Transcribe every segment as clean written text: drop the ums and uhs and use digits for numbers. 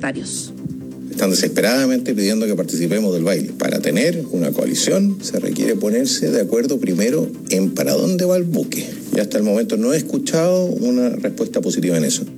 libertarios. Están desesperadamente pidiendo que participemos del baile. Para tener una coalición se requiere ponerse de acuerdo primero en para dónde va el buque. Y hasta el momento no he escuchado una respuesta positiva en eso.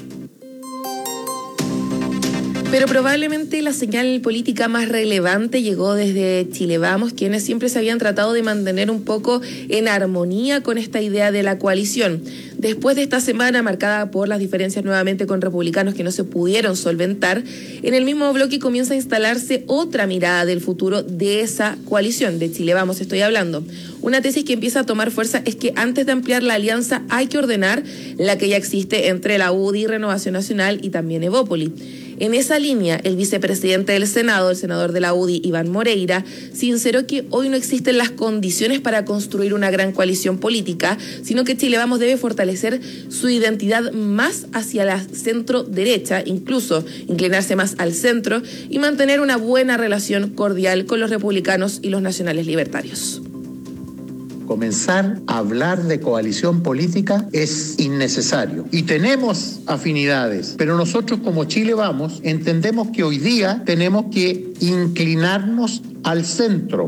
Pero probablemente la señal política más relevante llegó desde Chile Vamos, quienes siempre se habían tratado de mantener un poco en armonía con esta idea de la coalición. Después de esta semana marcada por las diferencias nuevamente con republicanos que no se pudieron solventar, en el mismo bloque comienza a instalarse otra mirada del futuro de esa coalición, de Chile Vamos estoy hablando. Una tesis que empieza a tomar fuerza es que antes de ampliar la alianza hay que ordenar la que ya existe entre la UDI, Renovación Nacional y también Evópoli. En esa línea, el vicepresidente del Senado, el senador de la UDI, Iván Moreira, sinceró que hoy no existen las condiciones para construir una gran coalición política, sino que Chile Vamos debe fortalecer su identidad más hacia la centro-derecha, incluso inclinarse más al centro y mantener una buena relación cordial con los republicanos y los nacionales libertarios. Comenzar a hablar de coalición política es innecesario. Y tenemos afinidades, pero nosotros como Chile Vamos entendemos que hoy día tenemos que inclinarnos al centro.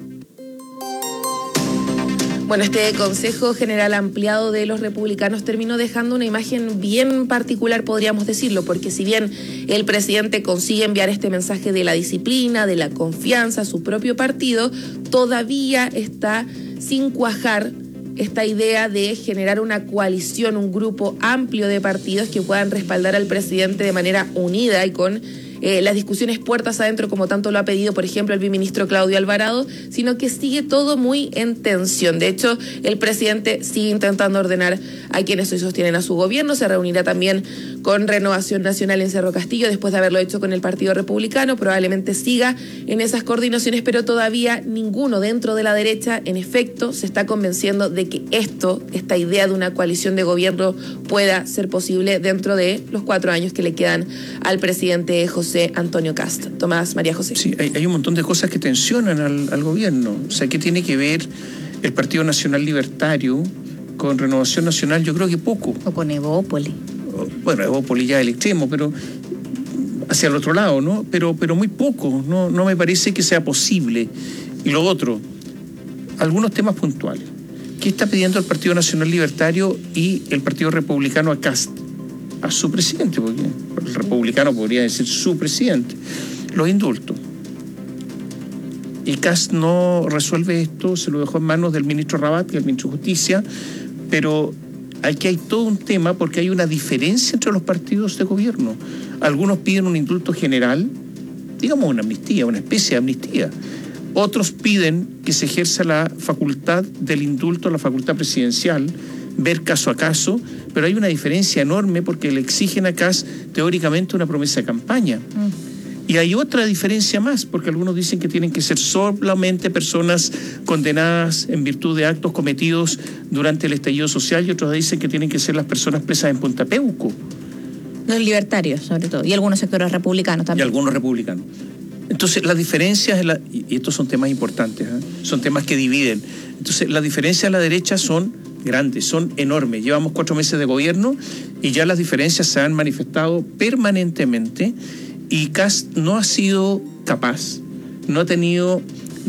Bueno, este Consejo General Ampliado de los Republicanos terminó dejando una imagen bien particular, podríamos decirlo, porque si bien el presidente consigue enviar este mensaje de la disciplina, de la confianza a su propio partido, todavía está sin cuajar esta idea de generar una coalición, un grupo amplio de partidos que puedan respaldar al presidente de manera unida y con las discusiones puertas adentro, como tanto lo ha pedido, por ejemplo, el viceministro Claudio Alvarado, sino que sigue todo muy en tensión. De hecho, el presidente sigue intentando ordenar a quienes hoy sostienen a su gobierno. Se reunirá también con Renovación Nacional en Cerro Castillo, después de haberlo hecho con el Partido Republicano. Probablemente siga en esas coordinaciones, pero todavía ninguno dentro de la derecha, en efecto, se está convenciendo de que esta idea de una coalición de gobierno pueda ser posible dentro de los 4 años que le quedan al presidente José Antonio Kast. Tomás, María José. Sí, hay un montón de cosas que tensionan al gobierno. O sea, ¿qué tiene que ver el Partido Nacional Libertario con Renovación Nacional? Yo creo que poco. O con Evópoli. Bueno, Evópoli ya es el extremo, pero hacia el otro lado, ¿no? Pero muy poco. No me parece que sea posible. Y lo otro, algunos temas puntuales. ¿Qué está pidiendo el Partido Nacional Libertario y el Partido Republicano a Kast? A su presidente, porque el republicano podría decir su presidente, los indultos. Y Kast no resuelve esto, se lo dejó en manos del ministro Rabat, que es el ministro de Justicia, pero aquí hay todo un tema porque hay una diferencia entre los partidos de gobierno. Algunos piden un indulto general, digamos una amnistía, una especie de amnistía. Otros piden que se ejerza la facultad del indulto, la facultad presidencial, ver caso a caso, pero hay una diferencia enorme porque le exigen a Kast teóricamente una promesa de campaña. Y hay otra diferencia más, porque algunos dicen que tienen que ser solamente personas condenadas en virtud de actos cometidos durante el estallido social, y otros dicen que tienen que ser las personas presas en Punta Peuco. Los libertarios, sobre todo, y algunos sectores republicanos también. Y algunos republicanos. Entonces, las diferencias, y estos son temas importantes, son temas que dividen. Entonces, las diferencias a la derecha son grandes, son enormes. Llevamos 4 meses de gobierno y ya las diferencias se han manifestado permanentemente y Kast no ha sido capaz, no ha tenido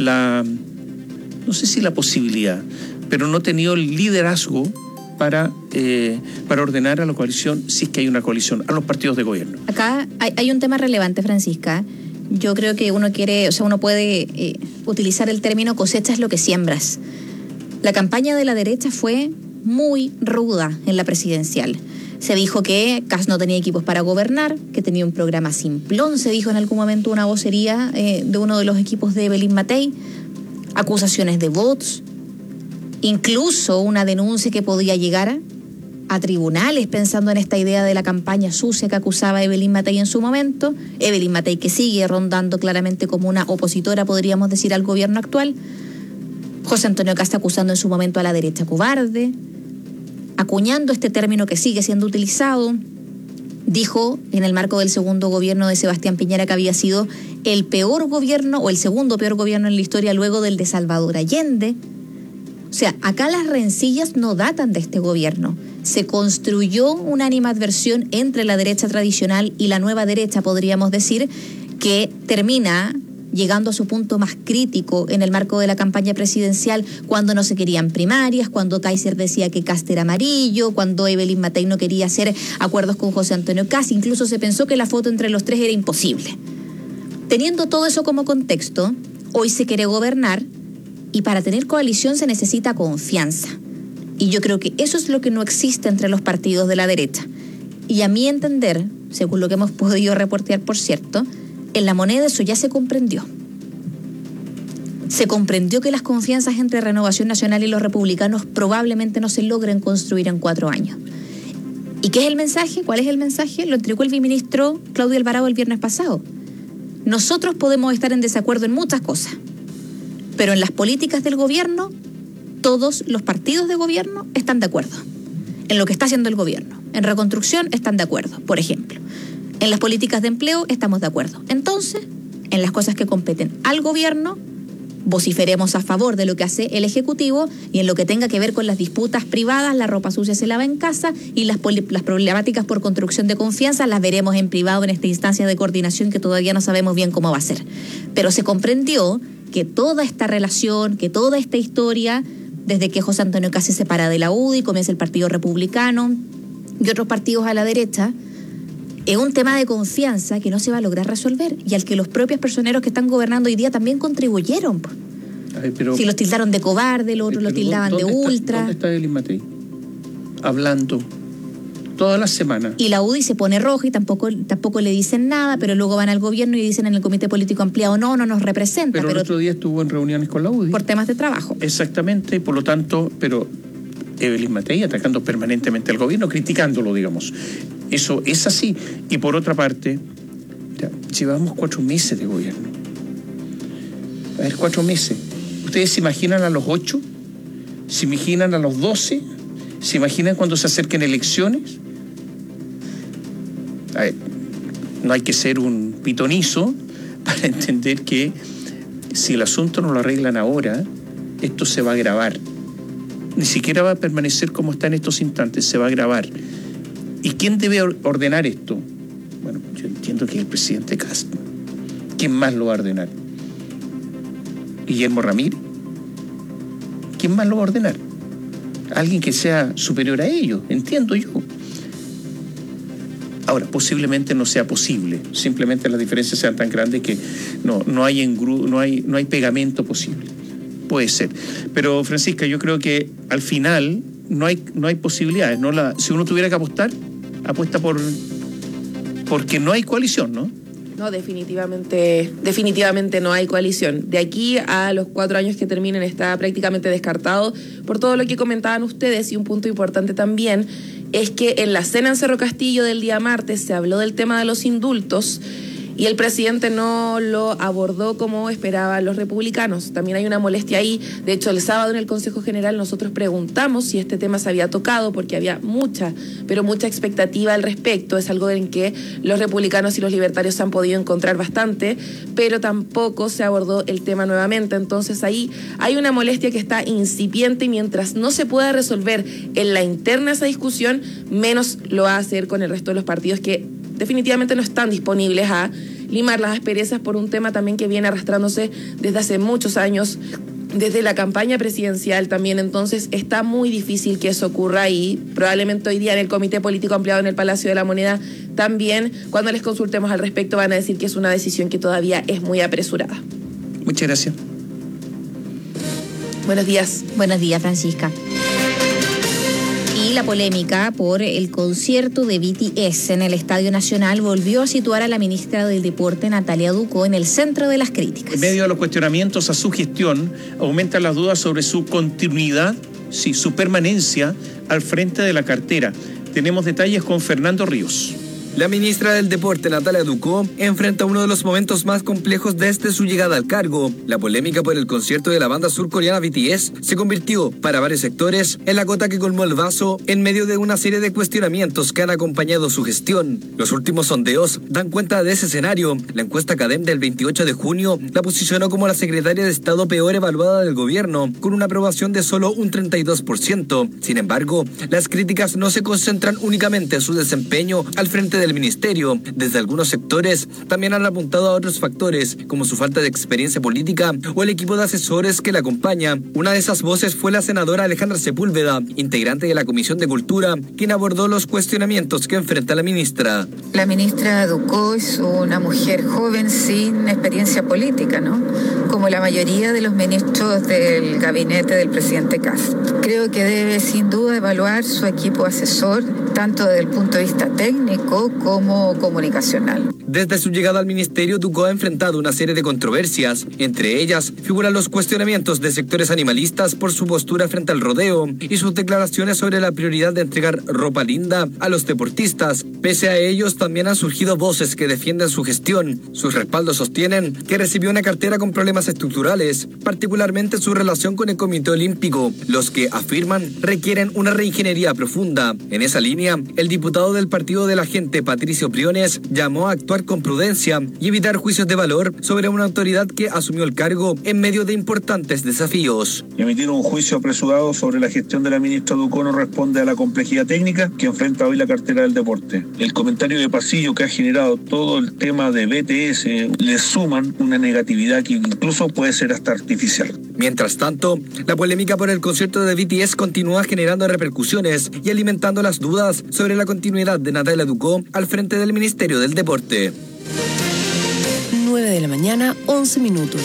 no sé si la posibilidad, pero no ha tenido el liderazgo para ordenar a la coalición, si es que hay una coalición, a los partidos de gobierno. Acá hay un tema relevante, Francisca. Yo creo que uno puede utilizar el término cosecha es lo que siembras. La campaña de la derecha fue muy ruda en la presidencial. Se dijo que Kast no tenía equipos para gobernar, que tenía un programa simplón, se dijo en algún momento una vocería de uno de los equipos de Evelyn Matei, acusaciones de bots, incluso una denuncia que podía llegar a tribunales pensando en esta idea de la campaña sucia que acusaba Evelyn Matei en su momento. Evelyn Matei que sigue rondando claramente como una opositora, podríamos decir, al gobierno actual. José Antonio Kast acusando en su momento a la derecha cobarde, acuñando este término que sigue siendo utilizado. Dijo en el marco del segundo gobierno de Sebastián Piñera que había sido el peor gobierno o el segundo peor gobierno en la historia luego del de Salvador Allende. O sea, acá las rencillas no datan de este gobierno. Se construyó una animadversión entre la derecha tradicional y la nueva derecha, podríamos decir, que termina llegando a su punto más crítico en el marco de la campaña presidencial, cuando no se querían primarias, cuando Kaiser decía que Kast era amarillo, cuando Evelyn Matei no quería hacer acuerdos con José Antonio Kast, incluso se pensó que la foto entre los tres era imposible. Teniendo todo eso como contexto, hoy se quiere gobernar y para tener coalición se necesita confianza. Y yo creo que eso es lo que no existe entre los partidos de la derecha. Y a mi entender, según lo que hemos podido reportear, por cierto, en La Moneda eso ya se comprendió. Se comprendió que las confianzas entre Renovación Nacional y los republicanos probablemente no se logren construir en 4 años. ¿Y qué es el mensaje? ¿Cuál es el mensaje? Lo entregó el viceministro Claudio Alvarado el viernes pasado. Nosotros podemos estar en desacuerdo en muchas cosas, pero en las políticas del gobierno, todos los partidos de gobierno están de acuerdo. En lo que está haciendo el gobierno. En reconstrucción están de acuerdo, por ejemplo. En las políticas de empleo estamos de acuerdo. Entonces, en las cosas que competen al gobierno, vociferemos a favor de lo que hace el Ejecutivo, y en lo que tenga que ver con las disputas privadas, la ropa sucia se lava en casa, y las problemáticas por construcción de confianza las veremos en privado en esta instancia de coordinación que todavía no sabemos bien cómo va a ser. Pero se comprendió que toda esta relación, que toda esta historia, desde que José Antonio Kast se separa de la UDI, comienza el Partido Republicano y otros partidos a la derecha, es un tema de confianza que no se va a lograr resolver y al que los propios personeros que están gobernando hoy día también contribuyeron. Pero, si los tildaron de cobarde, los otros lo tildaban de ultra. ¿Dónde está Evelyn Matei? Hablando todas las semanas. Y la UDI se pone roja y tampoco le dicen nada, pero luego van al gobierno y dicen en el Comité Político Ampliado, no nos representa. Pero el otro día estuvo en reuniones con la UDI. Por temas de trabajo. Exactamente, por lo tanto, pero Evelyn Matei atacando permanentemente al gobierno, criticándolo, digamos. Eso es así. Y por otra parte, ya, llevamos 4 meses de gobierno. A ver, 4 meses. ¿Ustedes se imaginan a los 8? ¿Se imaginan a los 12? ¿Se imaginan cuando se acerquen elecciones? A ver, no hay que ser un pitonizo para entender que si el asunto no lo arreglan ahora, esto se va a agravar. Ni siquiera va a permanecer como está en estos instantes, se va a agravar. ¿Y quién debe ordenar esto? Bueno, yo entiendo que es el presidente Kast. ¿Quién más lo va a ordenar? ¿Guillermo Ramírez? ¿Quién más lo va a ordenar? Alguien que sea superior a ellos, entiendo yo. Ahora, posiblemente no sea posible. Simplemente las diferencias sean tan grandes que no hay pegamento posible. Puede ser. Pero, Francisca, yo creo que al final no hay posibilidades. Si uno tuviera que apostar, apuesta porque no hay coalición, ¿no? No, definitivamente no hay coalición. De aquí a los 4 años que terminen está prácticamente descartado por todo lo que comentaban ustedes, y un punto importante también es que en la cena en Cerro Castillo del día martes se habló del tema de los indultos y el presidente no lo abordó como esperaban los republicanos. También hay una molestia ahí. De hecho, el sábado en el Consejo General nosotros preguntamos si este tema se había tocado, porque había mucha expectativa al respecto. Es algo en que los republicanos y los libertarios se han podido encontrar bastante, pero tampoco se abordó el tema nuevamente. Entonces ahí hay una molestia que está incipiente, y mientras no se pueda resolver en la interna esa discusión, menos lo va a hacer con el resto de los partidos que definitivamente no están disponibles a limar las asperezas por un tema también que viene arrastrándose desde hace muchos años, desde la campaña presidencial también. Entonces está muy difícil que eso ocurra, y probablemente hoy día en el Comité Político Ampliado en el Palacio de la Moneda también, cuando les consultemos al respecto, van a decir que es una decisión que todavía es muy apresurada. Muchas gracias. Buenos días. Buenos días, Francisca. Y la polémica por el concierto de BTS en el Estadio Nacional volvió a situar a la ministra del Deporte, Natalia Ducó, en el centro de las críticas. En medio de los cuestionamientos a su gestión, aumentan las dudas sobre su continuidad, su permanencia al frente de la cartera. Tenemos detalles con Fernando Ríos. La ministra del Deporte, Natalia Ducó, enfrenta uno de los momentos más complejos desde su llegada al cargo. La polémica por el concierto de la banda surcoreana BTS se convirtió, para varios sectores, en la gota que colmó el vaso en medio de una serie de cuestionamientos que han acompañado su gestión. Los últimos sondeos dan cuenta de ese escenario. La encuesta Cadem del 28 de junio la posicionó como la secretaria de Estado peor evaluada del gobierno, con una aprobación de solo un 32%. Sin embargo, las críticas no se concentran únicamente en su desempeño al frente del ministerio. Desde algunos sectores también han apuntado a otros factores, como su falta de experiencia política o el equipo de asesores que la acompaña. Una de esas voces fue la senadora Alejandra Sepúlveda, integrante de la Comisión de Cultura, quien abordó los cuestionamientos que enfrenta la ministra. La ministra Ducó es una mujer joven sin experiencia política, ¿no? Como la mayoría de los ministros del gabinete del presidente Kast. Creo que debe sin duda evaluar su equipo asesor, tanto desde el punto de vista técnico como comunicacional. Desde su llegada al ministerio, Ducó ha enfrentado una serie de controversias. Entre ellas figuran los cuestionamientos de sectores animalistas por su postura frente al rodeo y sus declaraciones sobre la prioridad de entregar ropa linda a los deportistas. Pese a ellos, también han surgido voces que defienden su gestión. Sus respaldos sostienen que recibió una cartera con problemas estructurales, particularmente su relación con el Comité Olímpico, los que afirman requieren una reingeniería profunda. En esa línea, el diputado del Partido de la Gente, Patricio Briones, llamó a actuar con prudencia y evitar juicios de valor sobre una autoridad que asumió el cargo en medio de importantes desafíos. Emitir un juicio apresurado sobre la gestión de la ministra Ducó no responde a la complejidad técnica que enfrenta hoy la cartera del deporte. El comentario de pasillo que ha generado todo el tema de BTS le suman una negatividad que incluso puede ser hasta artificial. Mientras tanto, la polémica por el concierto de BTS continúa generando repercusiones y alimentando las dudas sobre la continuidad de Natalia Ducó al frente del Ministerio del Deporte. 9 de la mañana, 11 minutos.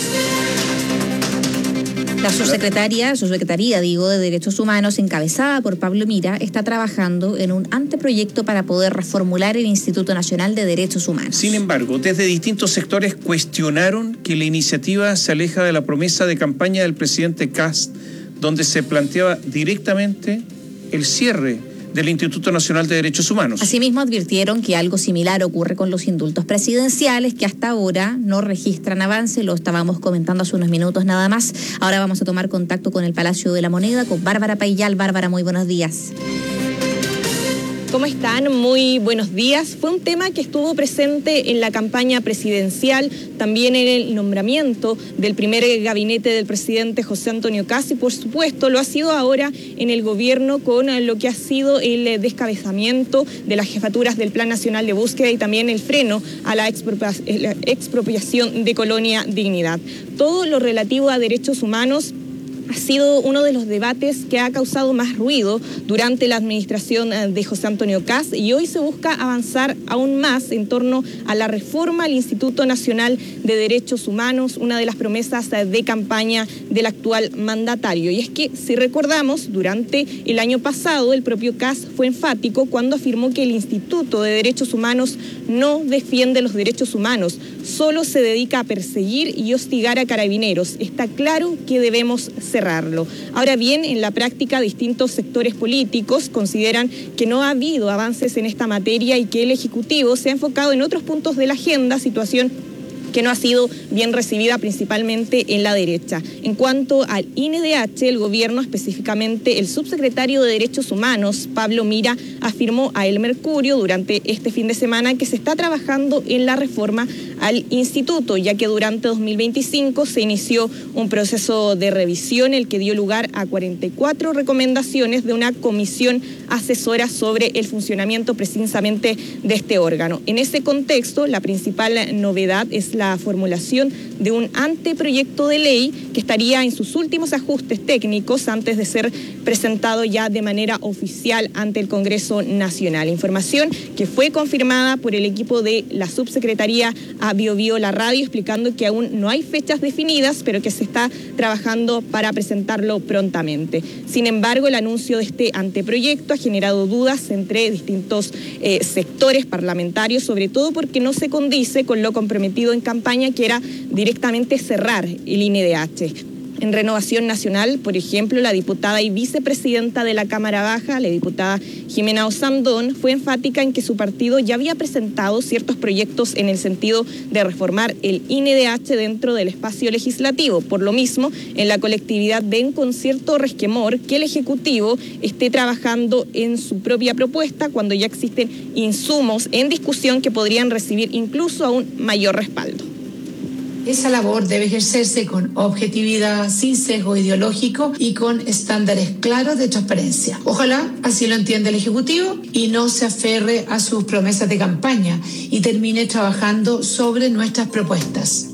La subsecretaría de Derechos Humanos, encabezada por Pablo Mira, está trabajando en un anteproyecto para poder reformular el Instituto Nacional de Derechos Humanos. Sin embargo, desde distintos sectores cuestionaron que la iniciativa se aleja de la promesa de campaña del presidente Kast, donde se planteaba directamente el cierre del Instituto Nacional de Derechos Humanos. Asimismo, advirtieron que algo similar ocurre con los indultos presidenciales, que hasta ahora no registran avance. Lo estábamos comentando hace unos minutos nada más. Ahora vamos a tomar contacto con el Palacio de la Moneda, con Bárbara Paillal. Bárbara, muy buenos días. ¿Cómo están? Muy buenos días. Fue un tema que estuvo presente en la campaña presidencial, también en el nombramiento del primer gabinete del presidente José Antonio Kast y por supuesto lo ha sido ahora en el gobierno con lo que ha sido el descabezamiento de las jefaturas del Plan Nacional de Búsqueda y también el freno a la expropiación de Colonia Dignidad. Todo lo relativo a derechos humanos ha sido uno de los debates que ha causado más ruido durante la administración de José Antonio Kast y hoy se busca avanzar aún más en torno a la reforma al Instituto Nacional de Derechos Humanos, una de las promesas de campaña del actual mandatario. Y es que, si recordamos, durante el año pasado el propio Kast fue enfático cuando afirmó que el Instituto de Derechos Humanos no defiende los derechos humanos, solo se dedica a perseguir y hostigar a carabineros. Está claro que debemos cerrarlo. Ahora bien, en la práctica distintos sectores políticos consideran que no ha habido avances en esta materia y que el Ejecutivo se ha enfocado en otros puntos de la agenda, situación que no ha sido bien recibida principalmente en la derecha. En cuanto al INDH, el gobierno, específicamente el subsecretario de Derechos Humanos, Pablo Mira, afirmó a El Mercurio durante este fin de semana que se está trabajando en la reforma al instituto, ya que durante 2025 se inició un proceso de revisión, el que dio lugar a 44 recomendaciones de una comisión asesora sobre el funcionamiento precisamente de este órgano. En ese contexto, la principal novedad es la formulación de un anteproyecto de ley que estaría en sus últimos ajustes técnicos antes de ser presentado ya de manera oficial ante el Congreso Nacional. Información que fue confirmada por el equipo de la subsecretaría a BioBio La Radio, explicando que aún no hay fechas definidas, pero que se está trabajando para presentarlo prontamente. Sin embargo, el anuncio de este anteproyecto ha generado dudas entre distintos sectores parlamentarios, sobre todo porque no se condice con lo comprometido en campaña, que era directamente cerrar el INDH. En Renovación Nacional, por ejemplo, la diputada y vicepresidenta de la Cámara Baja, la diputada Jimena Osandón, fue enfática en que su partido ya había presentado ciertos proyectos en el sentido de reformar el INDH dentro del espacio legislativo. Por lo mismo, en la colectividad ven con cierto resquemor que el Ejecutivo esté trabajando en su propia propuesta cuando ya existen insumos en discusión que podrían recibir incluso aún mayor respaldo. Esa labor debe ejercerse con objetividad, sin sesgo ideológico y con estándares claros de transparencia. Ojalá así lo entienda el Ejecutivo y no se aferre a sus promesas de campaña y termine trabajando sobre nuestras propuestas.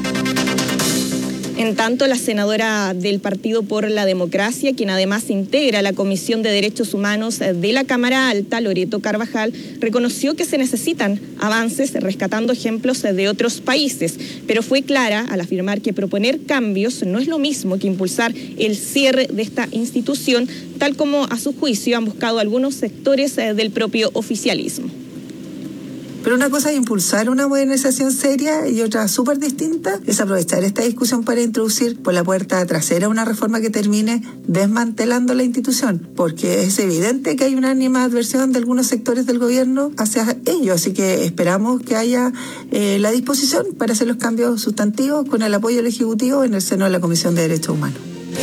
En tanto, la senadora del Partido por la Democracia, quien además integra la Comisión de Derechos Humanos de la Cámara Alta, Loreto Carvajal, reconoció que se necesitan avances rescatando ejemplos de otros países, pero fue clara al afirmar que proponer cambios no es lo mismo que impulsar el cierre de esta institución, tal como a su juicio han buscado algunos sectores del propio oficialismo. Pero una cosa es impulsar una modernización seria y otra súper distinta es aprovechar esta discusión para introducir por la puerta trasera una reforma que termine desmantelando la institución, porque es evidente que hay una animadversión de algunos sectores del gobierno hacia ello, así que esperamos que haya la disposición para hacer los cambios sustantivos con el apoyo del Ejecutivo en el seno de la Comisión de Derechos Humanos.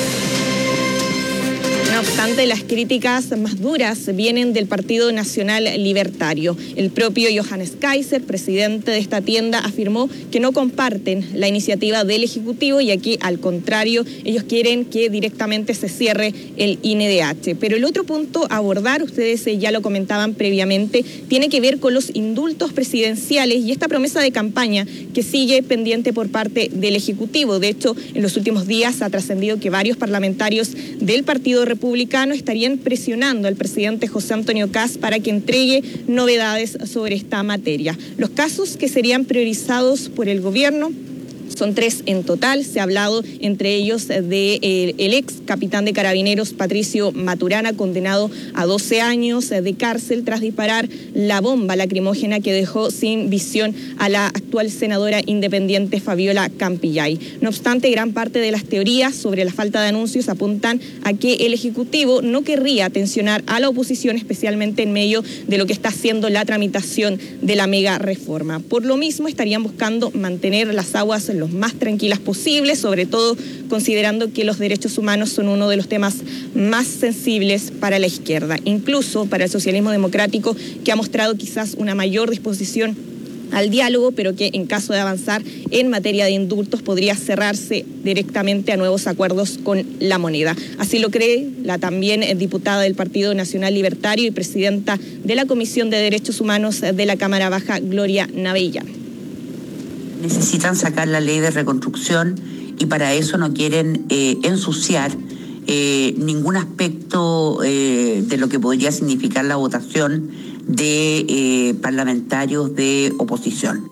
No obstante, las críticas más duras vienen del Partido Nacional Libertario. El propio Johannes Kaiser, presidente de esta tienda, afirmó que no comparten la iniciativa del Ejecutivo y aquí, al contrario, ellos quieren que directamente se cierre el INDH. Pero el otro punto a abordar, ustedes ya lo comentaban previamente, tiene que ver con los indultos presidenciales y esta promesa de campaña que sigue pendiente por parte del Ejecutivo. De hecho, en los últimos días ha trascendido que varios parlamentarios del Partido Republicano estarían presionando al presidente José Antonio Kast para que entregue novedades sobre esta materia. Los casos que serían priorizados por el gobierno son 3 en total. Se ha hablado entre ellos de el ex capitán de Carabineros Patricio Maturana, condenado a 12 años de cárcel tras disparar la bomba lacrimógena que dejó sin visión a la actual senadora independiente Fabiola Campillay. No obstante, gran parte de las teorías sobre la falta de anuncios apuntan a que el Ejecutivo no querría tensionar a la oposición, especialmente en medio de lo que está haciendo la tramitación de la mega reforma. Por lo mismo, estarían buscando mantener las aguas lo más tranquilas posibles, sobre todo considerando que los derechos humanos son uno de los temas más sensibles para la izquierda, incluso para el socialismo democrático, que ha mostrado quizás una mayor disposición al diálogo, pero que en caso de avanzar en materia de indultos podría cerrarse directamente a nuevos acuerdos con la moneda. Así lo cree la también diputada del Partido Nacional Libertario y presidenta de la Comisión de Derechos Humanos de la Cámara Baja, Gloria Navella. Necesitan sacar la ley de reconstrucción y para eso no quieren ensuciar ningún aspecto de lo que podría significar la votación de parlamentarios de oposición.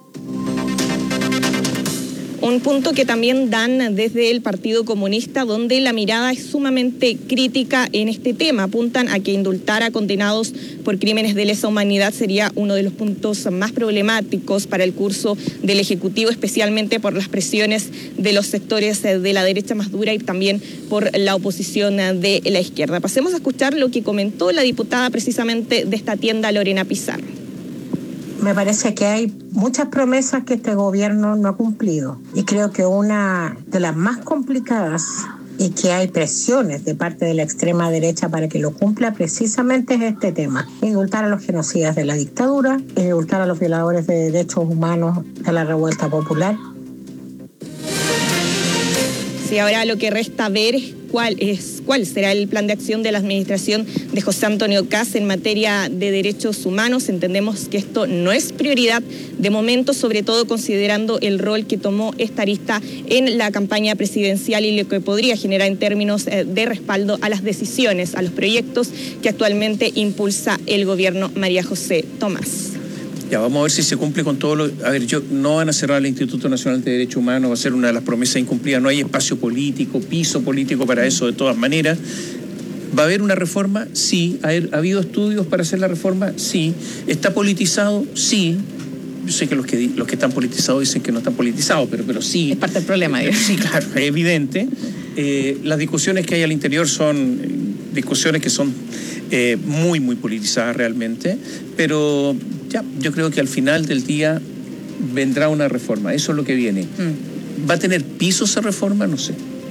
Un punto que también dan desde el Partido Comunista, donde la mirada es sumamente crítica en este tema. Apuntan a que indultar a condenados por crímenes de lesa humanidad sería uno de los puntos más problemáticos para el curso del Ejecutivo, especialmente por las presiones de los sectores de la derecha más dura y también por la oposición de la izquierda. Pasemos a escuchar lo que comentó la diputada precisamente de esta tienda, Lorena Pizarro. Me parece que hay muchas promesas que este gobierno no ha cumplido y creo que una de las más complicadas y que hay presiones de parte de la extrema derecha para que lo cumpla precisamente es este tema: indultar a los genocidas de la dictadura, indultar a los violadores de derechos humanos de la revuelta popular. Sí, ahora lo que resta ver es cuál será el plan de acción de la administración de José Antonio Kast en materia de derechos humanos. Entendemos que esto no es prioridad de momento, sobre todo considerando el rol que tomó esta arista en la campaña presidencial y lo que podría generar en términos de respaldo a las decisiones, a los proyectos que actualmente impulsa el gobierno María José Tomás. Ya, vamos a ver si se cumple con todo lo... A ver, no van a cerrar el Instituto Nacional de Derechos Humanos, va a ser una de las promesas incumplidas. No hay espacio político, piso político para eso de todas maneras. ¿Va a haber una reforma? Sí. ¿Ha habido estudios para hacer la reforma? Sí. ¿Está politizado? Sí. Yo sé que los que están politizados dicen que no están politizados, pero sí. Es parte del problema. Sí, claro, es evidente. Las discusiones que hay al interior son discusiones que son muy, muy politizadas realmente, pero ya, yo creo que al final del día vendrá una reforma, eso es lo que viene. ¿Va a tener piso esa reforma? No sé.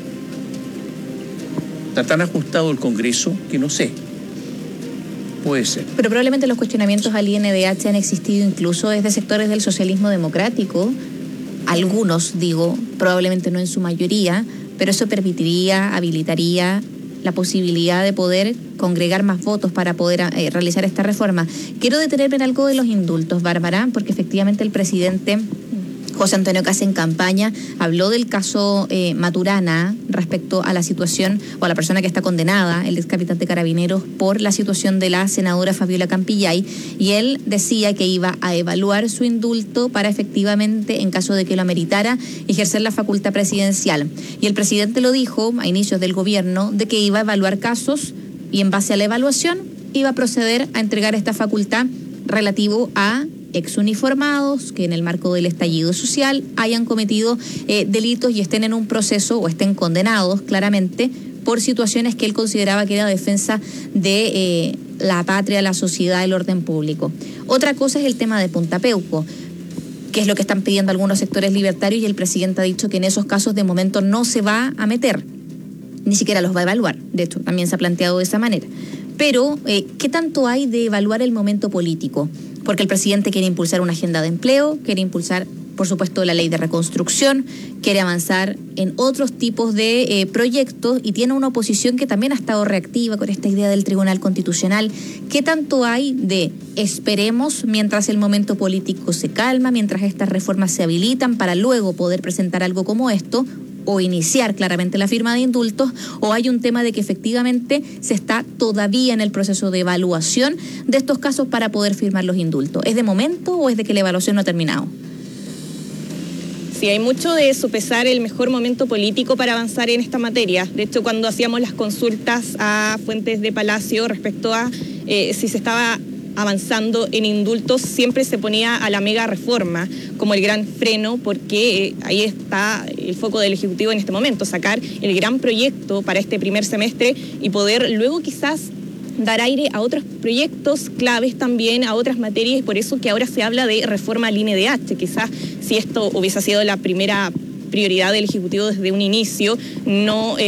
¿Está tan ajustado el Congreso que no sé? Puede ser. Pero probablemente los cuestionamientos al INDH han existido incluso desde sectores del socialismo democrático, algunos, digo, probablemente no en su mayoría, pero eso permitiría, habilitaría la posibilidad de poder congregar más votos para poder realizar esta reforma. Quiero detenerme en algo de los indultos, Bárbara, porque efectivamente el presidente José Antonio Kast en campaña habló del caso Maturana respecto a la situación o a la persona que está condenada, el ex capitán de Carabineros, por la situación de la senadora Fabiola Campillay, y él decía que iba a evaluar su indulto para efectivamente, en caso de que lo ameritara, ejercer la facultad presidencial. Y el presidente lo dijo a inicios del gobierno de que iba a evaluar casos y en base a la evaluación iba a proceder a entregar esta facultad relativo a exuniformados que en el marco del estallido social hayan cometido delitos y estén en un proceso o estén condenados claramente por situaciones que él consideraba que era defensa de la patria, la sociedad, el orden público. Otra cosa es el tema de Punta Peuco, que es lo que están pidiendo algunos sectores libertarios, y el presidente ha dicho que en esos casos de momento no se va a meter, ni siquiera los va a evaluar. De hecho, también se ha planteado de esa manera. Pero, ¿qué tanto hay de evaluar el momento político? Porque el presidente quiere impulsar una agenda de empleo, quiere impulsar, por supuesto, la ley de reconstrucción, quiere avanzar en otros tipos de proyectos y tiene una oposición que también ha estado reactiva con esta idea del Tribunal Constitucional. ¿Qué tanto hay de esperemos mientras el momento político se calma, mientras estas reformas se habilitan para luego poder presentar algo como esto, o iniciar claramente la firma de indultos, o hay un tema de que efectivamente se está todavía en el proceso de evaluación de estos casos para poder firmar los indultos? ¿Es de momento o es de que la evaluación no ha terminado? Sí, hay mucho de sopesar el mejor momento político para avanzar en esta materia. De hecho, cuando hacíamos las consultas a fuentes de Palacio respecto a si se estaba avanzando en indultos, siempre se ponía a la mega reforma como el gran freno, porque ahí está el foco del Ejecutivo en este momento, sacar el gran proyecto para este primer semestre y poder luego quizás dar aire a otros proyectos claves también, a otras materias, y por eso que ahora se habla de reforma al INDH. Quizás si esto hubiese sido la primera prioridad del Ejecutivo desde un inicio, no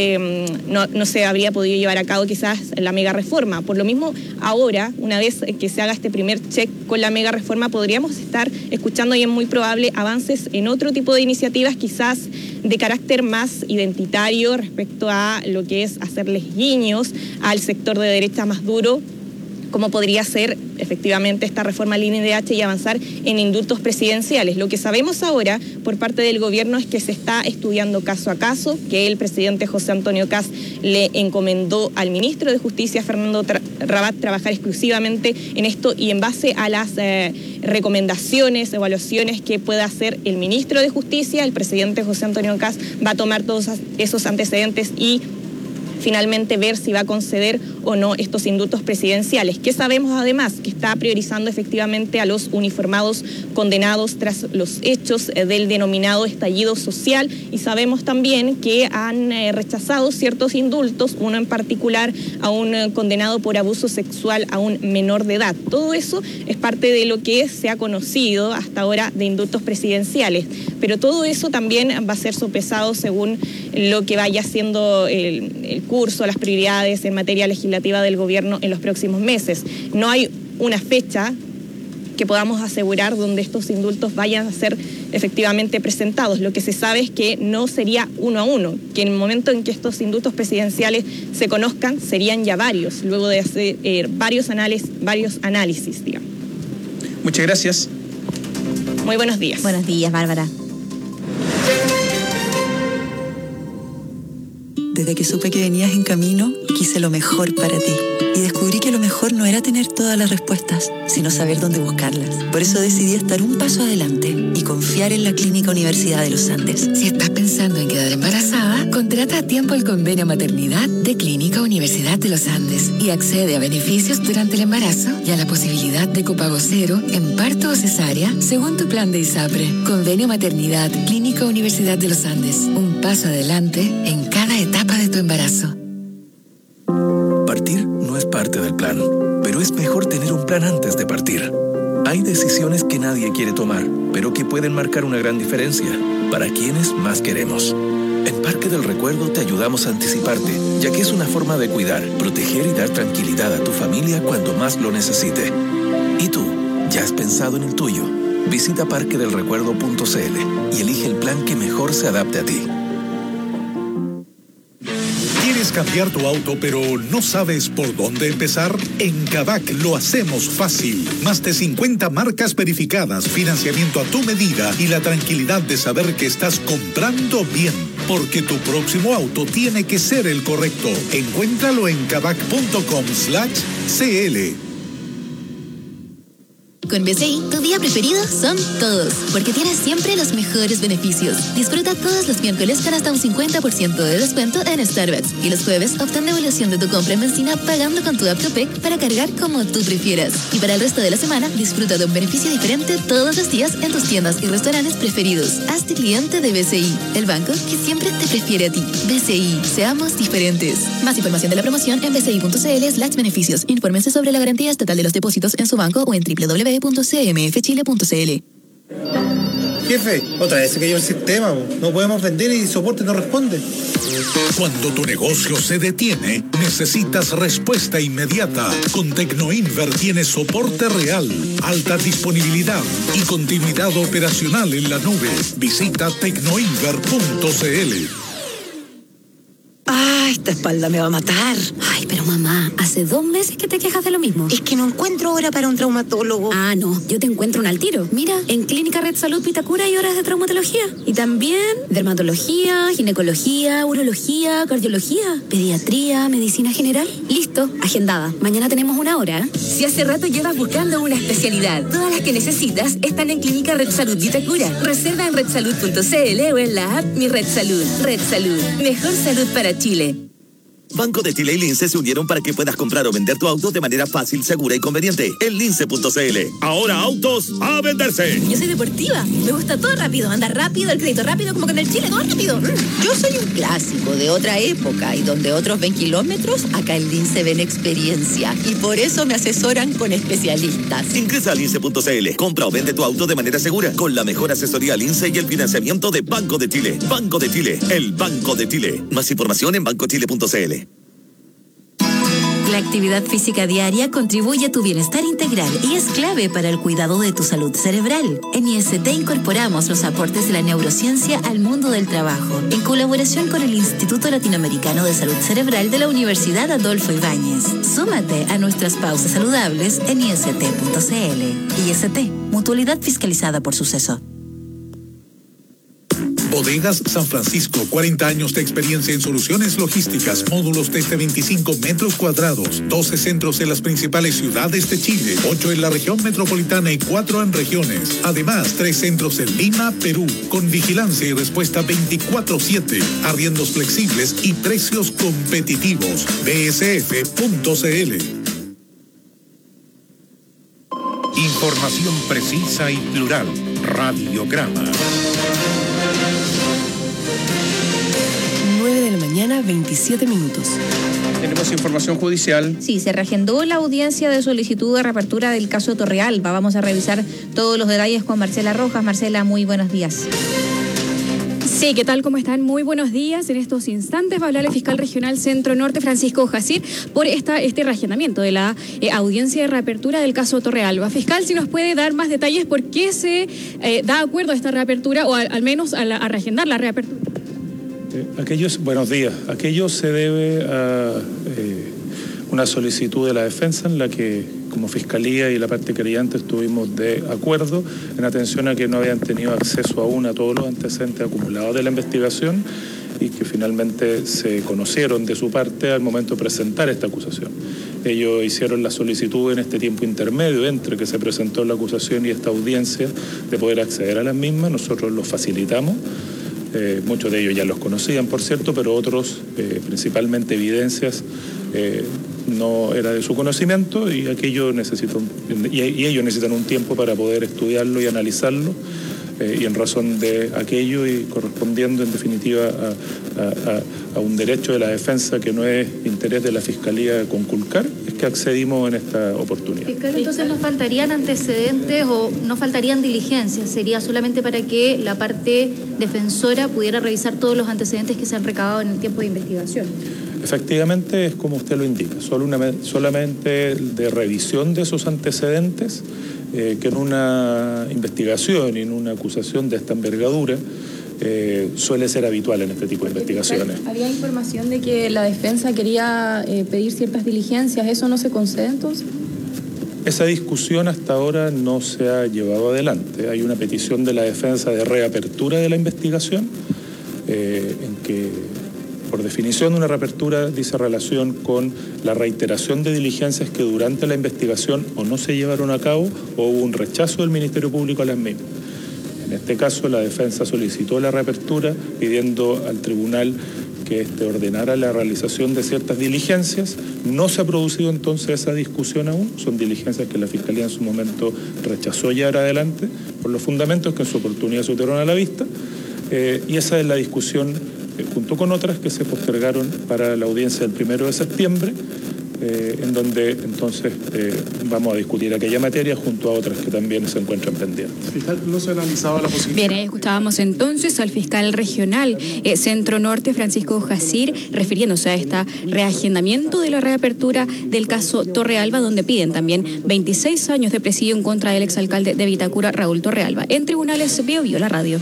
se habría podido llevar a cabo quizás la mega reforma. Por lo mismo, ahora, una vez que se haga este primer check con la mega reforma, podríamos estar escuchando, y es muy probable, avances en otro tipo de iniciativas, quizás de carácter más identitario respecto a lo que es hacerles guiños al sector de derecha más duro, como podría ser efectivamente esta reforma al INDH y avanzar en indultos presidenciales. Lo que sabemos ahora por parte del gobierno es que se está estudiando caso a caso, que el presidente José Antonio Kast le encomendó al ministro de Justicia, Fernando Rabat, trabajar exclusivamente en esto, y en base a las recomendaciones, evaluaciones que pueda hacer el ministro de Justicia, el presidente José Antonio Kast va a tomar todos esos antecedentes y finalmente ver si va a conceder o no estos indultos presidenciales. ¿Qué sabemos además? Que está priorizando efectivamente a los uniformados condenados tras los hechos del denominado estallido social, y sabemos también que han rechazado ciertos indultos, uno en particular a un condenado por abuso sexual a un menor de edad. Todo eso es parte de lo que se ha conocido hasta ahora de indultos presidenciales, pero todo eso también va a ser sopesado según lo que vaya siendo el curso, las prioridades en materia legislativa del gobierno en los próximos meses. No hay una fecha que podamos asegurar donde estos indultos vayan a ser efectivamente presentados. Lo que se sabe es que no sería uno a uno, que en el momento en que estos indultos presidenciales se conozcan serían ya varios, luego de hacer varios análisis, digamos. Muchas gracias. Muy buenos días. Buenos días, Bárbara. Desde que supe que venías en camino, quise lo mejor para ti. Y descubrí que lo mejor no era tener todas las respuestas, sino saber dónde buscarlas. Por eso decidí estar un paso adelante y confiar en la Clínica Universidad de los Andes. Si estás pensando en quedar embarazada, Contrata a tiempo el convenio maternidad de Clínica Universidad de los Andes y accede a beneficios durante el embarazo y a la posibilidad de copago cero en parto o cesárea según tu plan de ISAPRE. Convenio maternidad Clínica Universidad de los Andes. Un paso adelante en cada etapa de tu embarazo. Partir no es parte del plan, pero es mejor tener un plan antes de partir. Hay decisiones que nadie quiere tomar, pero que pueden marcar una gran diferencia para quienes más queremos. En Parque del Recuerdo te ayudamos a anticiparte, ya que es una forma de cuidar, proteger y dar tranquilidad a tu familia cuando más lo necesite. ¿Y tú? ¿Ya has pensado en el tuyo? Visita parquedelrecuerdo.cl y elige el plan que mejor se adapte a ti. ¿Quieres cambiar tu auto pero no sabes por dónde empezar? En Kavak lo hacemos fácil. Más de 50 marcas verificadas, financiamiento a tu medida y la tranquilidad de saber que estás comprando bien. Porque tu próximo auto tiene que ser el correcto. Encuéntralo en kavak.com/cl. Con BCI, tu día preferido son todos, porque tienes siempre los mejores beneficios. Disfruta todos los miércoles con hasta un 50% de descuento en Starbucks. Y los jueves, obtén devolución de tu compra en benzina pagando con tu app Copec para cargar como tú prefieras. Y para el resto de la semana, disfruta de un beneficio diferente todos los días en tus tiendas y restaurantes preferidos. Hazte cliente de BCI, el banco que siempre te prefiere a ti. BCI, seamos diferentes. Más información de la promoción en bci.cl/beneficios. Infórmense sobre la garantía estatal de los depósitos en su banco o en www.cmfchile.cl. Jefe, otra vez se cayó el sistema. No podemos vender y soporte no responde. Cuando tu negocio se detiene, necesitas respuesta inmediata. Con Tecnoinver tienes soporte real, alta disponibilidad y continuidad operacional en la nube. Visita tecnoinver.cl. Ah, esta espalda me va a matar. Ay, pero mamá, hace 2 meses que te quejas de lo mismo. Es que no encuentro hora para un traumatólogo. Ah, no, yo te encuentro un al tiro. Mira, en Clínica Red Salud Vitacura hay horas de traumatología. Y también dermatología, ginecología, urología, cardiología, pediatría, medicina general. Listo, agendada. Mañana tenemos una hora. Si hace rato llevas buscando una especialidad, todas las que necesitas están en Clínica Red Salud Vitacura. Reserva en redsalud.cl o en la app Mi Red Salud. Red Salud, mejor salud para Chile. Banco de Chile y Lince se unieron para que puedas comprar o vender tu auto de manera fácil, segura y conveniente. En lince.cl. Ahora autos a venderse. Yo soy deportiva. Me gusta todo rápido. Andar rápido, el crédito rápido, como que en el Chile todo rápido. Yo soy un clásico de otra época y donde otros ven kilómetros, acá en Lince ven experiencia. Y por eso me asesoran con especialistas. Ingresa a lince.cl. Compra o vende tu auto de manera segura con la mejor asesoría Lince y el financiamiento de Banco de Chile. Banco de Chile, el Banco de Chile. Más información en bancochile.cl. La actividad física diaria contribuye a tu bienestar integral y es clave para el cuidado de tu salud cerebral. En IST incorporamos los aportes de la neurociencia al mundo del trabajo, en colaboración con el Instituto Latinoamericano de Salud Cerebral de la Universidad Adolfo Ibáñez. Súmate a nuestras pausas saludables en IST.cl. IST, mutualidad fiscalizada por Suceso. Bodegas San Francisco, 40 años de experiencia en soluciones logísticas, módulos desde 25 metros cuadrados, 12 centros en las principales ciudades de Chile, 8 en la región metropolitana y 4 en regiones. Además, 3 centros en Lima, Perú, con vigilancia y respuesta 24/7, arriendos flexibles y precios competitivos. bsf.cl. Información precisa y plural. Radiograma. 9 de la mañana, 27 minutos. Tenemos información judicial. Sí, se reagendó la audiencia de solicitud de reapertura del caso Torrealba. Vamos a revisar todos los detalles con Marcela Rojas. Marcela, muy buenos días. Sí, ¿qué tal? ¿Cómo están? Muy buenos días. En estos instantes va a hablar el fiscal regional Centro Norte, Francisco Jacir, por este reagendamiento de la audiencia de reapertura del caso Torrealba. Fiscal, si nos puede dar más detalles por qué se da acuerdo a esta reapertura o al menos a reagendar la reapertura. Buenos días. Aquello se debe a una solicitud de la defensa en la que como Fiscalía y la parte querellante estuvimos de acuerdo en atención a que no habían tenido acceso aún a todos los antecedentes acumulados de la investigación y que finalmente se conocieron de su parte al momento de presentar esta acusación. Ellos hicieron la solicitud en este tiempo intermedio entre que se presentó la acusación y esta audiencia de poder acceder a las mismas. Nosotros lo facilitamos. muchos de ellos ya los conocían, por cierto, pero otros, principalmente evidencias, no era de su conocimiento y ellos necesitan un tiempo para poder estudiarlo y analizarlo. Y en razón de aquello y correspondiendo en definitiva a un derecho de la defensa que no es interés de la Fiscalía conculcar, es que accedimos en esta oportunidad. Fiscal, entonces no faltarían antecedentes o no faltarían diligencias, sería solamente para que la parte defensora pudiera revisar todos los antecedentes que se han recabado en el tiempo de investigación. Efectivamente, es como usted lo indica, solamente de revisión de esos antecedentes, que en una investigación y en una acusación de esta envergadura suele ser habitual en este tipo de investigaciones. Había información de que la defensa quería pedir ciertas diligencias, ¿eso no se concede entonces? Esa discusión hasta ahora no se ha llevado adelante. Hay una petición de la defensa de reapertura de la investigación, en que por definición una reapertura dice relación con la reiteración de diligencias que durante la investigación o no se llevaron a cabo o hubo un rechazo del Ministerio Público a las mismas. En este caso la defensa solicitó la reapertura pidiendo al tribunal que ordenara la realización de ciertas diligencias. No se ha producido entonces esa discusión aún, son diligencias que la Fiscalía en su momento rechazó llevar adelante por los fundamentos que en su oportunidad se tuvieron a la vista, y esa es la discusión junto con otras que se postergaron para la audiencia del 1 de septiembre, en donde entonces vamos a discutir aquella materia junto a otras que también se encuentran pendientes. Fiscal, ¿no se analizaba la posibilidad? Bien, ahí escuchábamos entonces al fiscal regional Centro Norte, Francisco Jacir, refiriéndose a este reagendamiento de la reapertura del caso Torrealba, donde piden también 26 años de presidio en contra del exalcalde de Vitacura, Raúl Torrealba. En tribunales, Bio la radio.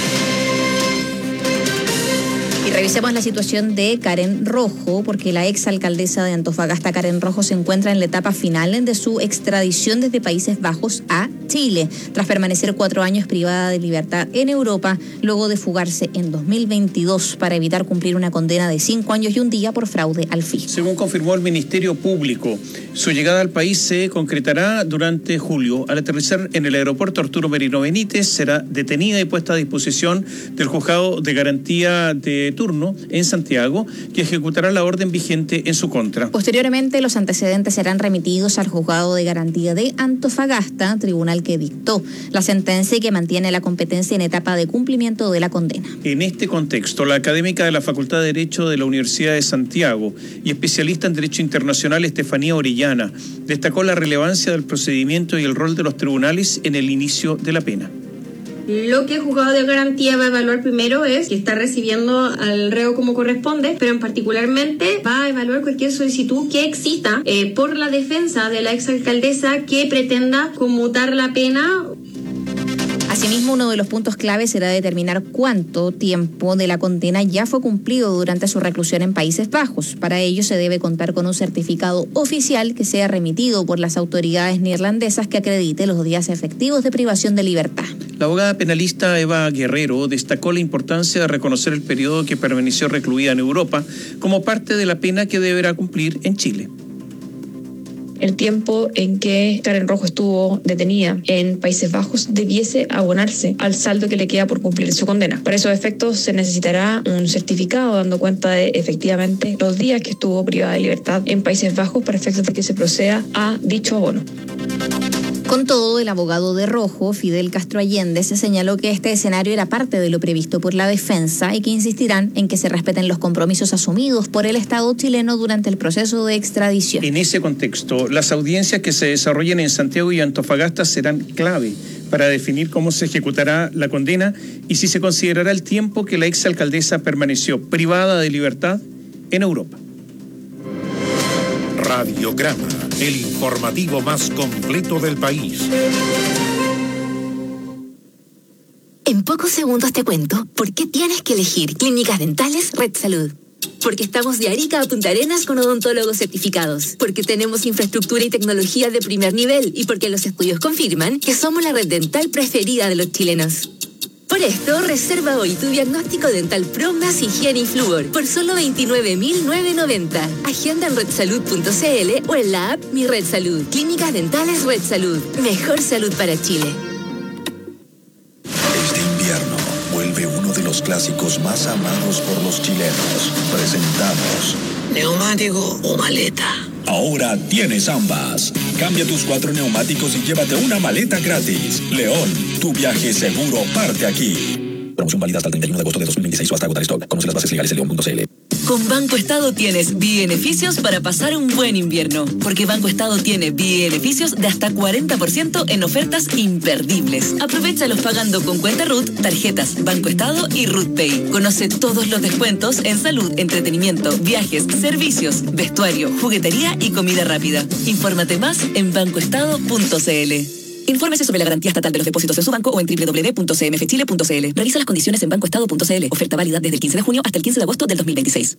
Y revisemos la situación de Karen Rojo, porque la exalcaldesa de Antofagasta, Karen Rojo, se encuentra en la etapa final de su extradición desde Países Bajos a Chile, tras permanecer 4 años privada de libertad en Europa, luego de fugarse en 2022 para evitar cumplir una condena de 5 años y un día por fraude al fisco. Según confirmó el Ministerio Público, su llegada al país se concretará durante julio. Al aterrizar en el aeropuerto Arturo Merino Benítez, será detenida y puesta a disposición del juzgado de garantía de turno en Santiago, que ejecutará la orden vigente en su contra. Posteriormente, los antecedentes serán remitidos al juzgado de garantía de Antofagasta, tribunal que dictó la sentencia y que mantiene la competencia en etapa de cumplimiento de la condena. En este contexto, la académica de la Facultad de Derecho de la Universidad de Santiago y especialista en Derecho Internacional, Estefanía Orellana, destacó la relevancia del procedimiento y el rol de los tribunales en el inicio de la pena. Lo que el juzgado de garantía va a evaluar primero es que está recibiendo al reo como corresponde, pero en particularmente va a evaluar cualquier solicitud que exista por la defensa de la exalcaldesa que pretenda conmutar la pena. Asimismo, uno de los puntos clave será determinar cuánto tiempo de la condena ya fue cumplido durante su reclusión en Países Bajos. Para ello se debe contar con un certificado oficial que sea remitido por las autoridades neerlandesas que acredite los días efectivos de privación de libertad. La abogada penalista Eva Guerrero destacó la importancia de reconocer el periodo que permaneció recluida en Europa como parte de la pena que deberá cumplir en Chile. El tiempo en que Karen Rojo estuvo detenida en Países Bajos debiese abonarse al saldo que le queda por cumplir su condena. Para esos efectos se necesitará un certificado dando cuenta de efectivamente los días que estuvo privada de libertad en Países Bajos para efectos de que se proceda a dicho abono. Con todo, el abogado de Rojo, Fidel Castro Allende, se señaló que este escenario era parte de lo previsto por la defensa y que insistirán en que se respeten los compromisos asumidos por el Estado chileno durante el proceso de extradición. En ese contexto, las audiencias que se desarrollen en Santiago y Antofagasta serán clave para definir cómo se ejecutará la condena y si se considerará el tiempo que la exalcaldesa permaneció privada de libertad en Europa. Radiograma, el informativo más completo del país. En pocos segundos te cuento por qué tienes que elegir Clínicas Dentales Red Salud. Porque estamos de Arica a Punta Arenas con odontólogos certificados. Porque tenemos infraestructura y tecnología de primer nivel. Y porque los estudios confirman que somos la red dental preferida de los chilenos. Por esto, reserva hoy tu diagnóstico dental Pro más higiene y flúor por solo 29.990. Agenda en redsalud.cl o en la app Mi Red Salud. Clínicas Dentales Red Salud. Mejor salud para Chile. Este invierno vuelve uno uno de los clásicos más amados por los chilenos. Presentamos ¿neumático o maleta? Ahora tienes ambas. Cambia tus 4 neumáticos y llévate una maleta gratis. León, tu viaje seguro parte aquí. Promoción válida hasta el 31 de agosto de 2026 o hasta agotar stock. Conoce las bases legales en león.cl. Con Banco Estado tienes beneficios para pasar un buen invierno, porque Banco Estado tiene beneficios de hasta 40% en ofertas imperdibles. Aprovéchalos pagando con cuenta RUT, tarjetas Banco Estado y RUT Pay. Conoce todos los descuentos en salud, entretenimiento, viajes, servicios, vestuario, juguetería y comida rápida. Infórmate más en bancoestado.cl. Infórmese sobre la garantía estatal de los depósitos en su banco o en www.cmfchile.cl. Revisa las condiciones en bancoestado.cl. Oferta válida desde el 15 de junio hasta el 15 de agosto del 2026.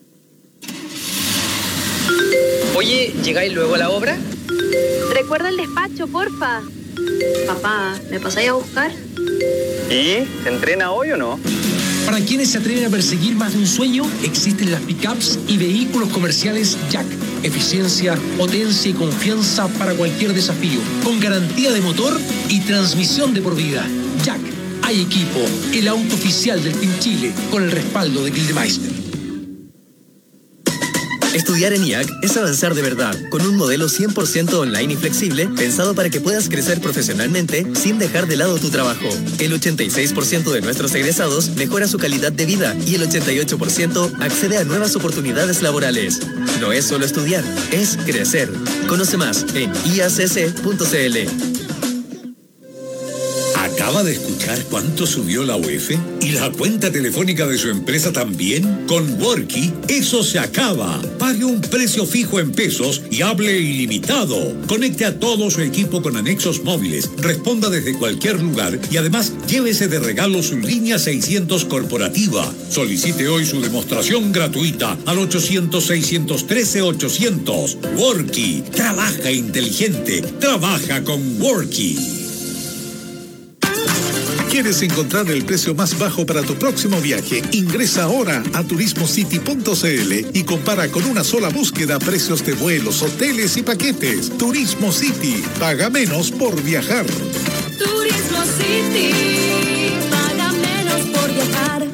Oye, ¿llegáis luego a la obra? Recuerda el despacho, porfa. Papá, ¿me pasáis a buscar? ¿Y? ¿Se entrena hoy o no? Para quienes se atreven a perseguir más de un sueño, existen las pickups y vehículos comerciales Jack. Eficiencia, potencia y confianza para cualquier desafío, con garantía de motor y transmisión de por vida. Jack, hay equipo, el auto oficial del Team Chile, con el respaldo de Gildemeister. Estudiar en IAC es avanzar de verdad, con un modelo 100% online y flexible, pensado para que puedas crecer profesionalmente sin dejar de lado tu trabajo. El 86% de nuestros egresados mejora su calidad de vida y el 88% accede a nuevas oportunidades laborales. No es solo estudiar, es crecer. Conoce más en iacc.cl. ¿Acaba de escuchar cuánto subió la UEF? ¿Y la cuenta telefónica de su empresa también? Con Worky, eso se acaba. Pague un precio fijo en pesos y hable ilimitado. Conecte a todo su equipo con anexos móviles, responda desde cualquier lugar y además llévese de regalo su línea 600 corporativa. Solicite hoy su demostración gratuita al 800-613-800. Worky, trabaja inteligente, trabaja con Worky. ¿Quieres encontrar el precio más bajo para tu próximo viaje? Ingresa ahora a turismocity.cl y compara con una sola búsqueda precios de vuelos, hoteles y paquetes. Turismo City, paga menos por viajar. Turismo City, paga menos por viajar.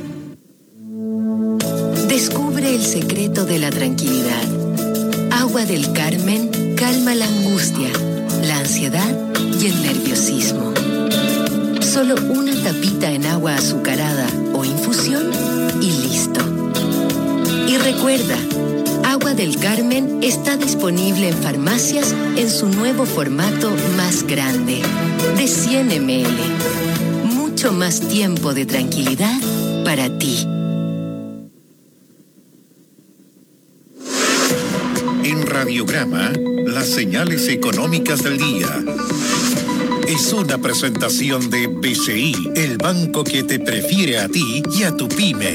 Descubre el secreto de la tranquilidad. Agua del Carmen calma la angustia, la ansiedad y el nerviosismo. Solo una tapita en agua azucarada o infusión y listo. Y recuerda, Agua del Carmen está disponible en farmacias en su nuevo formato más grande, de 100 ml. Mucho más tiempo de tranquilidad para ti. En Radiograma, las señales económicas del día. Es una presentación de BCI, el banco que te prefiere a ti y a tu pyme.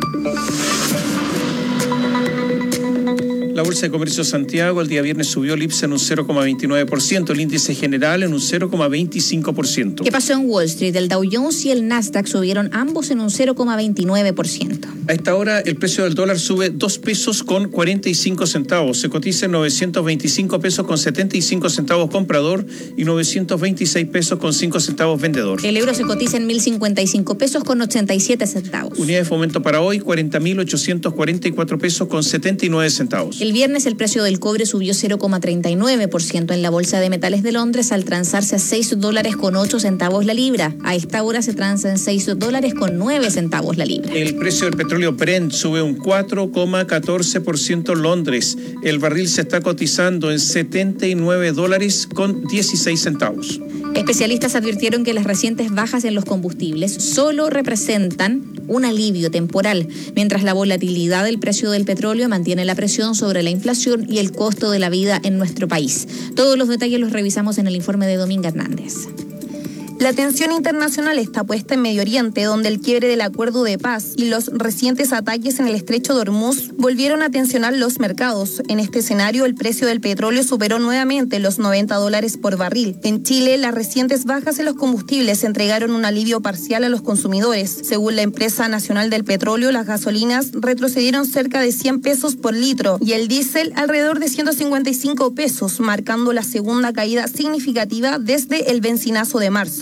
La Bolsa de Comercio de Santiago el día viernes subió el IPSA en un 0,29%, el índice general en un 0,25%. ¿Qué pasó en Wall Street? El Dow Jones y el Nasdaq subieron ambos en un 0,29%. A esta hora el precio del dólar sube 2 pesos con 45 centavos. Se cotiza en 925 pesos con 75 centavos comprador y 926 pesos con 5 centavos vendedor. El euro se cotiza en 1.055 pesos con 87 centavos. Unidad de fomento para hoy, 40.844 pesos con 79 centavos. El viernes el precio del cobre subió 0,39% en la Bolsa de Metales de Londres al transarse a $6 con 8 centavos la libra. A esta hora se transa en $6 con 9 centavos la libra. El precio del petróleo Brent sube un 4,14% en Londres. El barril se está cotizando en $79 con 16 centavos. Especialistas advirtieron que las recientes bajas en los combustibles solo representan un alivio temporal, mientras la volatilidad del precio del petróleo mantiene la presión sobre la inflación y el costo de la vida en nuestro país. Todos los detalles los revisamos en el informe de Dominga Hernández. La atención internacional está puesta en Medio Oriente, donde el quiebre del acuerdo de paz y los recientes ataques en el estrecho de Hormuz volvieron a tensionar los mercados. En este escenario, el precio del petróleo superó nuevamente los $90 por barril. En Chile, las recientes bajas en los combustibles entregaron un alivio parcial a los consumidores. Según la empresa nacional del petróleo, las gasolinas retrocedieron cerca de 100 pesos por litro y el diésel alrededor de 155 pesos, marcando la segunda caída significativa desde el bencinazo de marzo.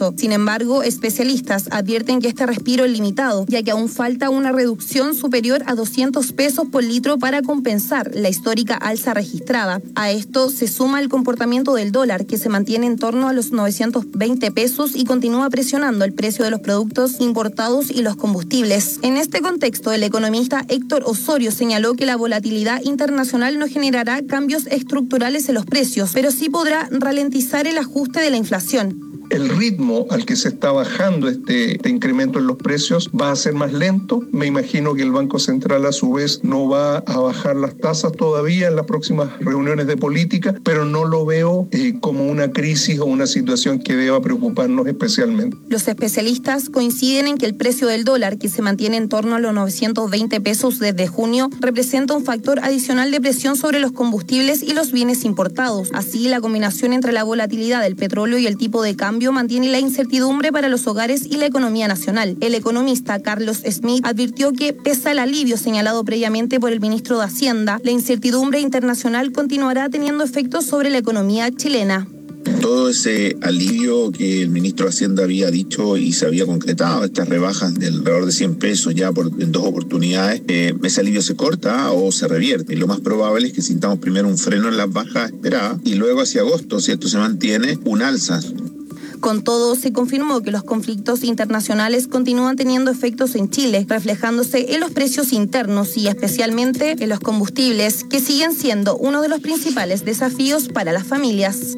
peso. Sin embargo, especialistas advierten que este respiro es limitado, ya que aún falta una reducción superior a 200 pesos por litro para compensar la histórica alza registrada. A esto se suma el comportamiento del dólar, que se mantiene en torno a los 920 pesos y continúa presionando el precio de los productos importados y los combustibles. En este contexto, el economista Héctor Osorio señaló que la volatilidad internacional no generará cambios estructurales en los precios, pero sí podrá ralentizar el ajuste de la inflación. El ritmo al que se está bajando este incremento en los precios va a ser más lento. Me imagino que el Banco Central a su vez no va a bajar las tasas todavía en las próximas reuniones de política, pero no lo veo como una crisis o una situación que deba preocuparnos especialmente. Los especialistas coinciden en que el precio del dólar, que se mantiene en torno a los 920 pesos desde junio, representa un factor adicional de presión sobre los combustibles y los bienes importados. Así, la combinación entre la volatilidad del petróleo y el tipo de cambio mantiene la incertidumbre para los hogares y la economía nacional. El economista Carlos Smith advirtió que, pese al alivio señalado previamente por el ministro de Hacienda, la incertidumbre internacional continuará teniendo efectos sobre la economía chilena. Todo ese alivio que el ministro de Hacienda había dicho y se había concretado, estas rebajas de alrededor de 100 pesos ya en 2 oportunidades, ese alivio se corta o se revierte. Y lo más probable es que sintamos primero un freno en las bajas esperadas y luego hacia agosto, si esto se mantiene, un alza. Con todo, se confirmó que los conflictos internacionales continúan teniendo efectos en Chile, reflejándose en los precios internos y especialmente en los combustibles, que siguen siendo uno de los principales desafíos para las familias.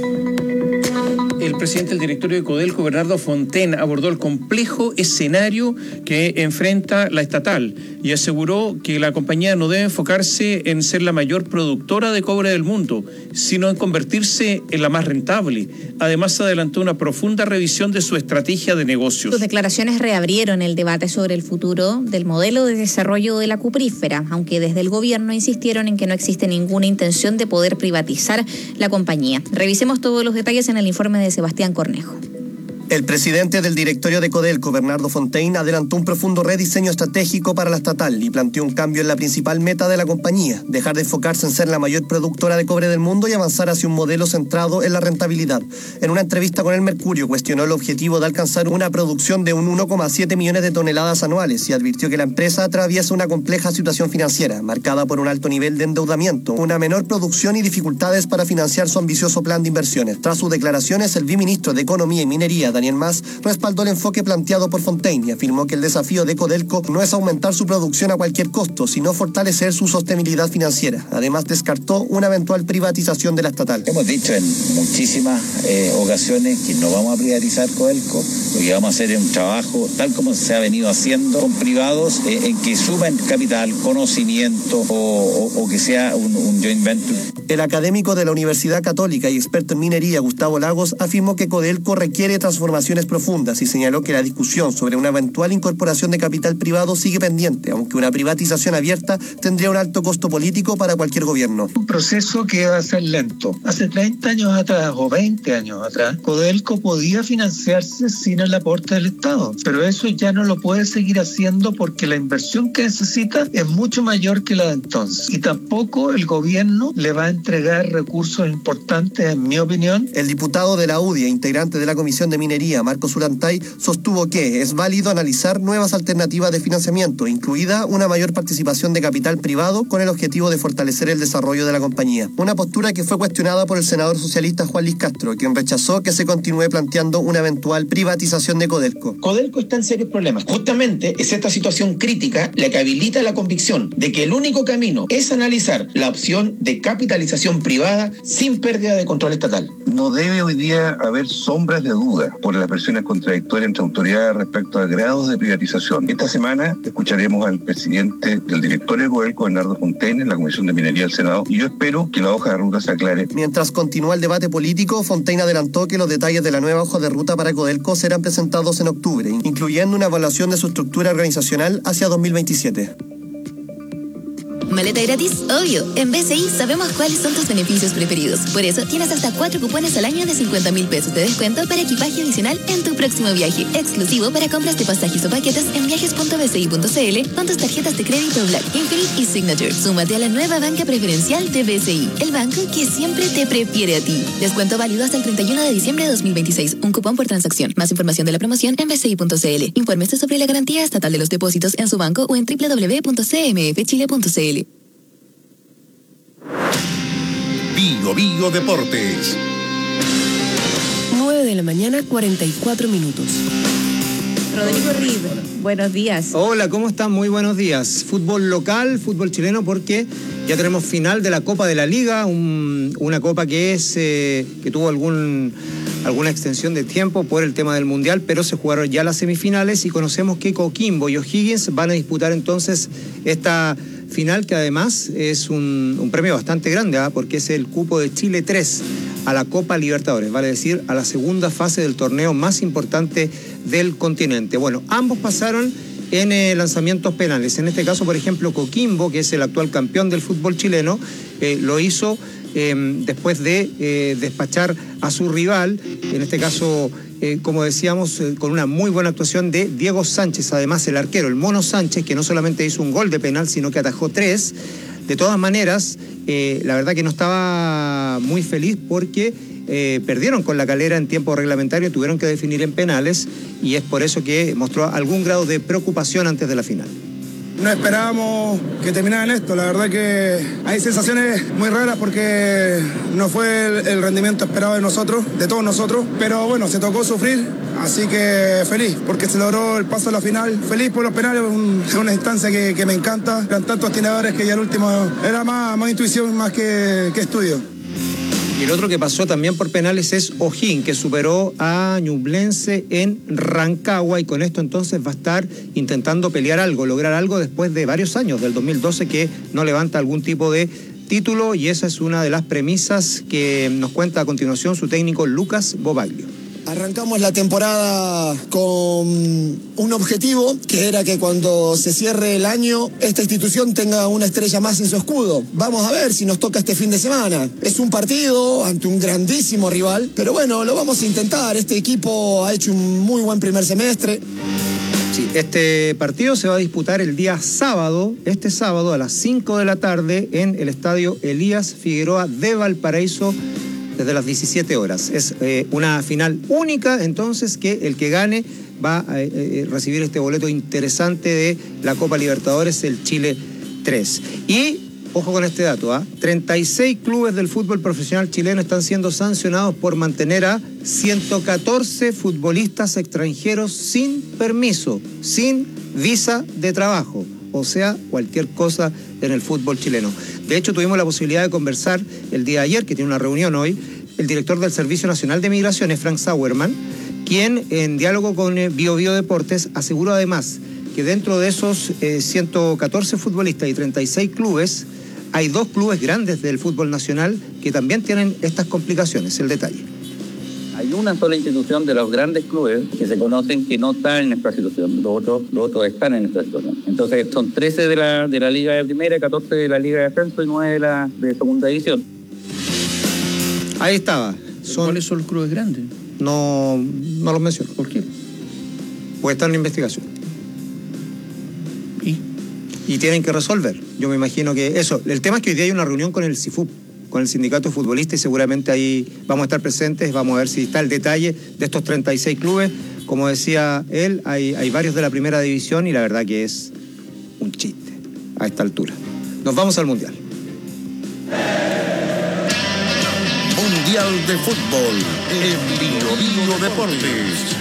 El presidente del directorio de Codelco, Bernardo Fontaine, abordó el complejo escenario que enfrenta la estatal y aseguró que la compañía no debe enfocarse en ser la mayor productora de cobre del mundo, sino en convertirse en la más rentable. Además, adelantó una profunda revisión de su estrategia de negocios. Sus declaraciones reabrieron el debate sobre el futuro del modelo de desarrollo de la cuprífera, aunque desde el gobierno insistieron en que no existe ninguna intención de poder privatizar la compañía. Revisemos todos los detalles en el informe de Sebastián Cornejo. El presidente del directorio de Codelco, Bernardo Fontaine, adelantó un profundo rediseño estratégico para la estatal y planteó un cambio en la principal meta de la compañía, dejar de enfocarse en ser la mayor productora de cobre del mundo y avanzar hacia un modelo centrado en la rentabilidad. En una entrevista con El Mercurio, cuestionó el objetivo de alcanzar una producción de un 1,7 millones de toneladas anuales y advirtió que la empresa atraviesa una compleja situación financiera, marcada por un alto nivel de endeudamiento, una menor producción y dificultades para financiar su ambicioso plan de inversiones. Tras sus declaraciones, el viceministro de Economía y Minería, Daniel Mas, respaldó el enfoque planteado por Fontaine y afirmó que el desafío de Codelco no es aumentar su producción a cualquier costo, sino fortalecer su sostenibilidad financiera. Además, descartó una eventual privatización de la estatal. Hemos dicho en muchísimas ocasiones que no vamos a privatizar Codelco, lo que vamos a hacer es un trabajo tal como se ha venido haciendo con privados en que sumen capital, conocimiento o que sea un joint venture. El académico de la Universidad Católica y experto en minería, Gustavo Lagos, afirmó que Codelco requiere transformaciones profundas y señaló que la discusión sobre una eventual incorporación de capital privado sigue pendiente, aunque una privatización abierta tendría un alto costo político para cualquier gobierno. Un proceso que va a ser lento. Hace 30 años atrás o 20 años atrás, Codelco podía financiarse sin el aporte del Estado, pero eso ya no lo puede seguir haciendo porque la inversión que necesita es mucho mayor que la de entonces. Y tampoco el gobierno le va a entregar recursos importantes, en mi opinión. El diputado de la UDI e integrante de la Comisión de Minería, Marcos Urantay, sostuvo que es válido analizar nuevas alternativas de financiamiento, incluida una mayor participación de capital privado con el objetivo de fortalecer el desarrollo de la compañía. Una postura que fue cuestionada por el senador socialista Juan Luis Castro, quien rechazó que se continúe planteando una eventual privatización de Codelco. Codelco está en serios problemas. Justamente es esta situación crítica la que habilita la convicción de que el único camino es analizar la opción de capitalización privada sin pérdida de control estatal. No debe hoy día haber sombras de duda por las versiones contradictorias entre autoridades respecto a grados de privatización. Esta semana escucharemos al presidente del directorio de Codelco, Bernardo Fontaine, en la Comisión de Minería del Senado, y yo espero que la hoja de ruta se aclare. Mientras continúa el debate político, Fontaine adelantó que los detalles de la nueva hoja de ruta para Codelco serán presentados en octubre, incluyendo una evaluación de su estructura organizacional hacia 2027. ¿Maleta gratis? Obvio. En BCI sabemos cuáles son tus beneficios preferidos. Por eso tienes hasta 4 cupones al año de 50.000 pesos de descuento para equipaje adicional en tu próximo viaje. Exclusivo para compras de pasajes o paquetes en viajes.bci.cl con tus tarjetas de crédito Black, Infinite y Signature. Súmate a la nueva banca preferencial de BCI, el banco que siempre te prefiere a ti. Descuento válido hasta el 31 de diciembre de 2026. Un cupón por transacción. Más información de la promoción en bci.cl. Infórmese sobre la garantía estatal de los depósitos en su banco o en www.cmfchile.cl. Bio Bio Deportes. 9 de la mañana, 44 minutos. Rodrigo Reed, buenos días. Hola, ¿cómo están? Muy buenos días. Fútbol local, fútbol chileno, porque ya tenemos final de la Copa de la Liga, una copa que tuvo alguna extensión de tiempo por el tema del Mundial, pero se jugaron ya las semifinales y conocemos que Coquimbo y O'Higgins van a disputar entonces esta final, que además es un premio bastante grande, porque es el cupo de Chile 3 a la Copa Libertadores, vale decir, a la segunda fase del torneo más importante del continente. Bueno, ambos pasaron en lanzamientos penales. En este caso, por ejemplo, Coquimbo, que es el actual campeón del fútbol chileno, lo hizo después de despachar a su rival, en este caso, como decíamos, con una muy buena actuación de Diego Sánchez, además el arquero, el Mono Sánchez, que no solamente hizo un gol de penal, sino que atajó 3. De todas maneras, la verdad que no estaba muy feliz porque perdieron con La Calera en tiempo reglamentario, tuvieron que definir en penales y es por eso que mostró algún grado de preocupación antes de la final. No esperábamos que terminara en esto, la verdad que hay sensaciones muy raras porque no fue el rendimiento esperado de nosotros, de todos nosotros, pero bueno, se tocó sufrir, así que feliz porque se logró el paso a la final, feliz por los penales, es una instancia que me encanta, eran tantos tiradores que ya el último era más intuición más que estudio. Y el otro que pasó también por penales es O'Higgins, que superó a Ñublense en Rancagua y con esto entonces va a estar intentando pelear algo, lograr algo después de varios años, del 2012 que no levanta algún tipo de título y esa es una de las premisas que nos cuenta a continuación su técnico Lucas Bobaglio. Arrancamos la temporada con un objetivo, que era que cuando se cierre el año, esta institución tenga una estrella más en su escudo. Vamos a ver si nos toca este fin de semana. Es un partido ante un grandísimo rival, pero bueno, lo vamos a intentar. Este equipo ha hecho un muy buen primer semestre. Sí, este partido se va a disputar el día sábado, este sábado a las 5 de la tarde en el estadio Elías Figueroa de Valparaíso, desde las 17 horas. Es una final única, entonces, que el que gane va a recibir este boleto interesante de la Copa Libertadores, el Chile 3. Y, ojo con este dato, 36 clubes del fútbol profesional chileno están siendo sancionados por mantener a 114 futbolistas extranjeros sin permiso, sin visa de trabajo, o sea, cualquier cosa en el fútbol chileno. De hecho, tuvimos la posibilidad de conversar el día de ayer, que tiene una reunión hoy, el director del Servicio Nacional de Migraciones, Frank Sauerman, quien en diálogo con Bio Bio Deportes aseguró además que dentro de esos 114 futbolistas y 36 clubes, hay 2 clubes grandes del fútbol nacional que también tienen estas complicaciones. El detalle. Hay una sola institución de los grandes clubes que se conocen que no están en esta situación, los otros están en esta situación. Entonces son 13 de la Liga de Primera, 14 de la Liga de Ascenso y 9 de Segunda División. Ahí estaba. ¿Cuáles son los clubes grandes? No los menciono. ¿Por qué? Porque están en investigación. Y tienen que resolver. Yo me imagino que eso. El tema es que hoy día hay una reunión con el CIFUP, con el sindicato de futbolistas, y seguramente ahí vamos a estar presentes, vamos a ver si está el detalle de estos 36 clubes. Como decía él, hay varios de la primera división y la verdad que es un chiste a esta altura. Nos vamos al Mundial. Mundial de Fútbol en Bio Bio Deportes.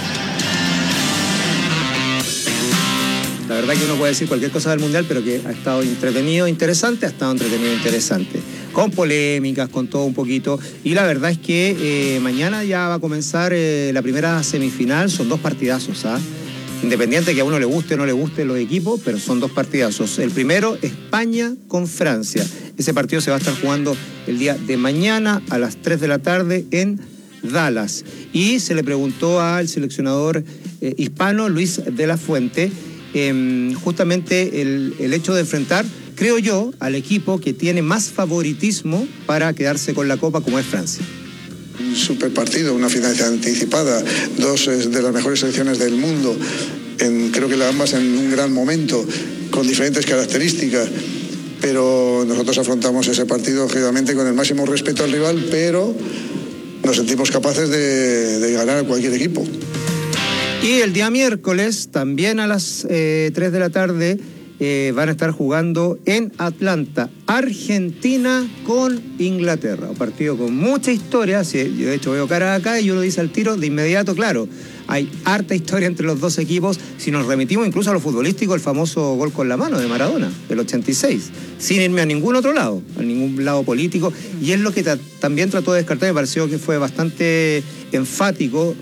La verdad que uno puede decir cualquier cosa del Mundial, pero que ha estado entretenido, interesante, con polémicas, con todo un poquito. Y la verdad es que mañana ya va a comenzar la primera semifinal, son 2 partidazos, Independiente que a uno le guste o no le gusten los equipos, pero son 2 partidazos. El primero, España con Francia. Ese partido se va a estar jugando el día de mañana a las 3 de la tarde en Dallas. Y se le preguntó al seleccionador hispano, Luis de la Fuente, justamente el hecho de enfrentar creo yo, al equipo que tiene más favoritismo para quedarse con la Copa, como es Francia. Un super partido, una final anticipada, dos de las mejores selecciones del mundo, creo que ambas en un gran momento, con diferentes características, pero nosotros afrontamos ese partido obviamente con el máximo respeto al rival, pero nos sentimos capaces de ganar a cualquier equipo. Y el día miércoles, también a las 3 de la tarde, van a estar jugando en Atlanta, Argentina con Inglaterra. Un partido con mucha historia. Yo de hecho veo cara acá y uno dice al tiro de inmediato, claro, hay harta historia entre los dos equipos. Si nos remitimos incluso a lo futbolístico, el famoso gol con la mano de Maradona, del 86, sin irme a ningún otro lado, a ningún lado político. Y es lo que también trató de descartar, me pareció que fue bastante enfático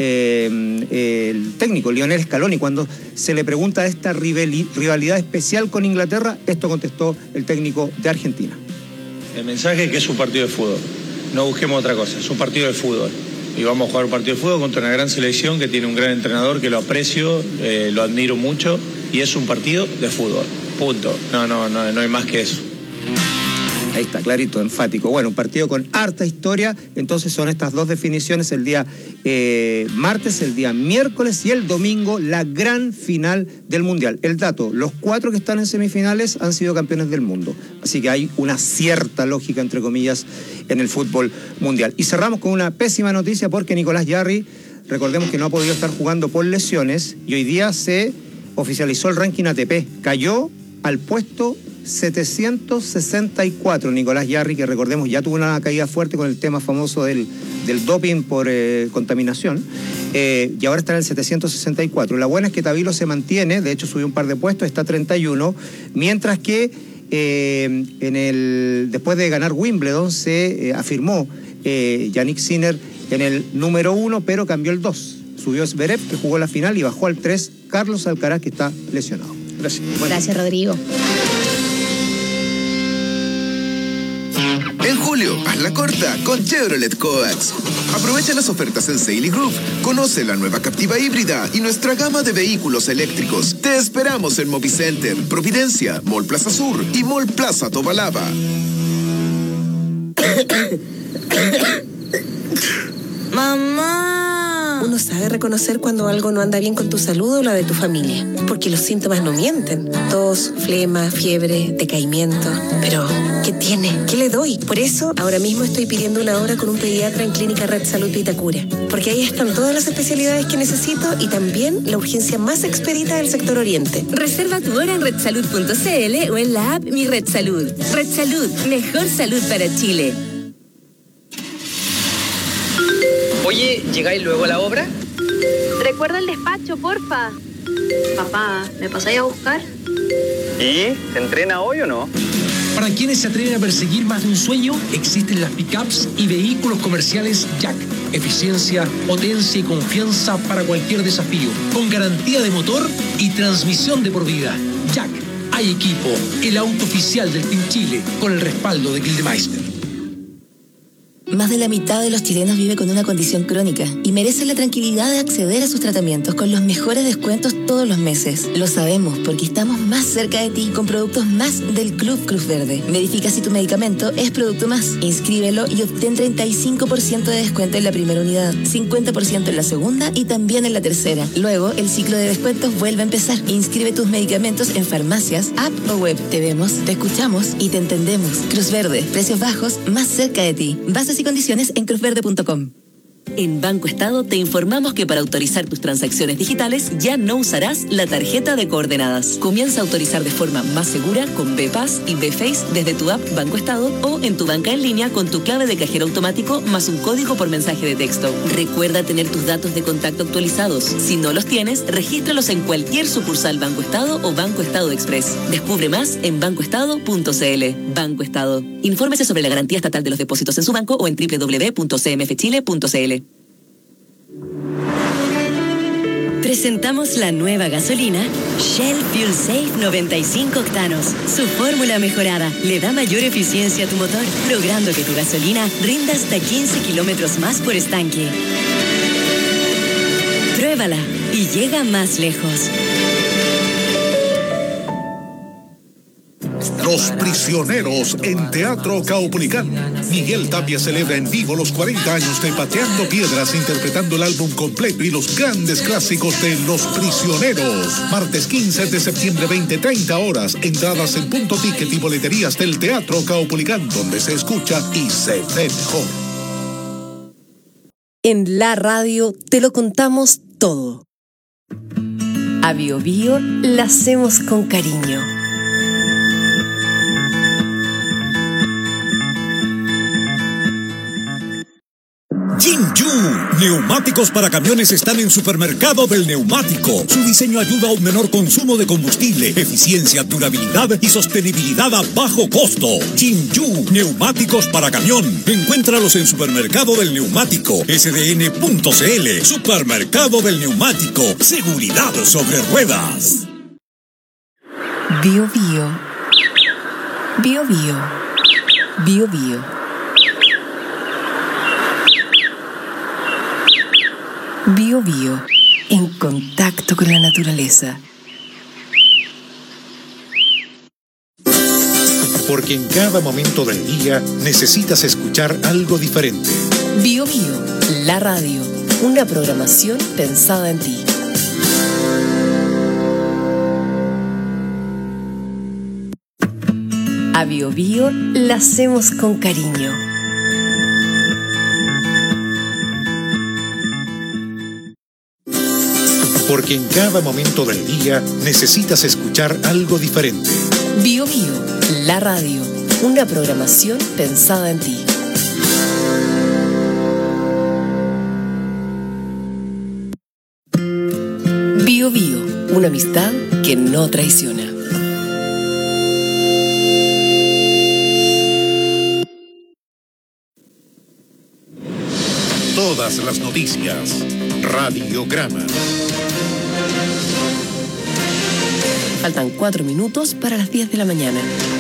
el técnico Lionel Scaloni cuando se le pregunta esta rivalidad especial con Inglaterra. Esto contestó el técnico de Argentina. El mensaje es que es un partido de fútbol, no busquemos otra cosa, es un partido de fútbol y vamos a jugar un partido de fútbol contra una gran selección que tiene un gran entrenador que lo aprecio, lo admiro mucho, y es un partido de fútbol, punto, no hay más que eso. Ahí está, clarito, enfático. Bueno, un partido con harta historia. Entonces son estas dos definiciones, el día martes, el día miércoles y el domingo, la gran final del Mundial. El dato, los 4 que están en semifinales han sido campeones del mundo. Así que hay una cierta lógica, entre comillas, en el fútbol mundial. Y cerramos con una pésima noticia porque Nicolás Jarry, recordemos que no ha podido estar jugando por lesiones y hoy día se oficializó el ranking ATP. Cayó al puesto 764 Nicolás Jarry, que recordemos ya tuvo una caída fuerte con el tema famoso del doping por contaminación, y ahora está en el 764. La buena es que Tabilo se mantiene, de hecho subió un par de puestos, está 31, mientras que después de ganar Wimbledon se afirmó Yannick Sinner en el número 1, pero cambió el 2. Subió Zverev, que jugó la final, y bajó al 3 Carlos Alcaraz, que está lesionado. Gracias. Gracias, Rodrigo. En julio, hazla corta con Chevrolet Coax. Aprovecha las ofertas en Saily Group. Conoce la nueva Captiva híbrida y nuestra gama de vehículos eléctricos. Te esperamos en Movicenter, Providencia, Mall Plaza Sur y Mall Plaza Tobalaba. ¡Mamá! Uno sabe reconocer cuando algo no anda bien con tu salud o la de tu familia, porque los síntomas no mienten. Tos, flema, fiebre, decaimiento. Pero, ¿qué tiene? ¿Qué le doy? Por eso, ahora mismo estoy pidiendo una hora con un pediatra en Clínica Red Salud Vitacura, porque ahí están todas las especialidades que necesito y también la urgencia más expedita del sector oriente. Reserva tu hora en redsalud.cl o en la app Mi Red Salud. Red Salud, mejor salud para Chile. Oye, ¿llegáis luego a la obra? Recuerda el despacho, porfa. Papá, ¿me pasáis a buscar? ¿Y? ¿Se entrena hoy o no? Para quienes se atreven a perseguir más de un sueño, existen las pickups y vehículos comerciales Jack. Eficiencia, potencia y confianza para cualquier desafío, con garantía de motor y transmisión de por vida. Jack, hay equipo, el auto oficial del Team Chile, con el respaldo de Gildemeister. Más de la mitad de los chilenos vive con una condición crónica y merecen la tranquilidad de acceder a sus tratamientos con los mejores descuentos todos los meses. Lo sabemos porque estamos más cerca de ti con productos más del Club Cruz Verde. Verifica si tu medicamento es producto más. Inscríbelo y obtén 35% de descuento en la primera unidad, 50% en la segunda y también en la tercera. Luego, el ciclo de descuentos vuelve a empezar. Inscribe tus medicamentos en farmacias, app o web. Te vemos, te escuchamos y te entendemos. Cruz Verde, precios bajos, más cerca de ti. Bases y condiciones en cruzverde.com. En Banco Estado te informamos que para autorizar tus transacciones digitales ya no usarás la tarjeta de coordenadas. Comienza a autorizar de forma más segura con BPass y BFace desde tu app Banco Estado o en tu banca en línea con tu clave de cajero automático más un código por mensaje de texto. Recuerda tener tus datos de contacto actualizados. Si no los tienes, regístralos en cualquier sucursal Banco Estado o Banco Estado Express. Descubre más en bancoestado.cl. Banco Estado. Infórmese sobre la garantía estatal de los depósitos en su banco o en www.cmfchile.cl. Presentamos la nueva gasolina Shell Fuel Safe 95 octanos. Su fórmula mejorada le da mayor eficiencia a tu motor, logrando que tu gasolina rinda hasta 15 kilómetros más por estanque. Pruébala y llega más lejos. Los Prisioneros en Teatro Caupolicán. Miguel Tapia celebra en vivo los 40 años de Pateando Piedras, interpretando el álbum completo y los grandes clásicos de Los Prisioneros. Martes 15 de septiembre, 20:30 horas. Entradas en Punto Ticket y boleterías del Teatro Caupolicán, donde se escucha y se ve mejor. En la radio te lo contamos todo. A Bio Bio la hacemos con cariño. Jinju, neumáticos para camiones están en Supermercado del Neumático. Su diseño ayuda a un menor consumo de combustible, eficiencia, durabilidad y sostenibilidad a bajo costo. Jinju, neumáticos para camión. Encuéntralos en Supermercado del Neumático, sdn.cl. Supermercado del Neumático, seguridad sobre ruedas. Bio Bio. Bio Bio. Bio Bio. Bio Bio, en contacto con la naturaleza. Porque en cada momento del día necesitas escuchar algo diferente. Bio Bio, la radio, una programación pensada en ti. A Bio Bio la hacemos con cariño. Porque en cada momento del día necesitas escuchar algo diferente. Bio Bio, la radio, una programación pensada en ti. Bio Bio, una amistad que no traiciona. Todas las noticias. Radiograma. Faltan 4 minutos para las 10 de la mañana.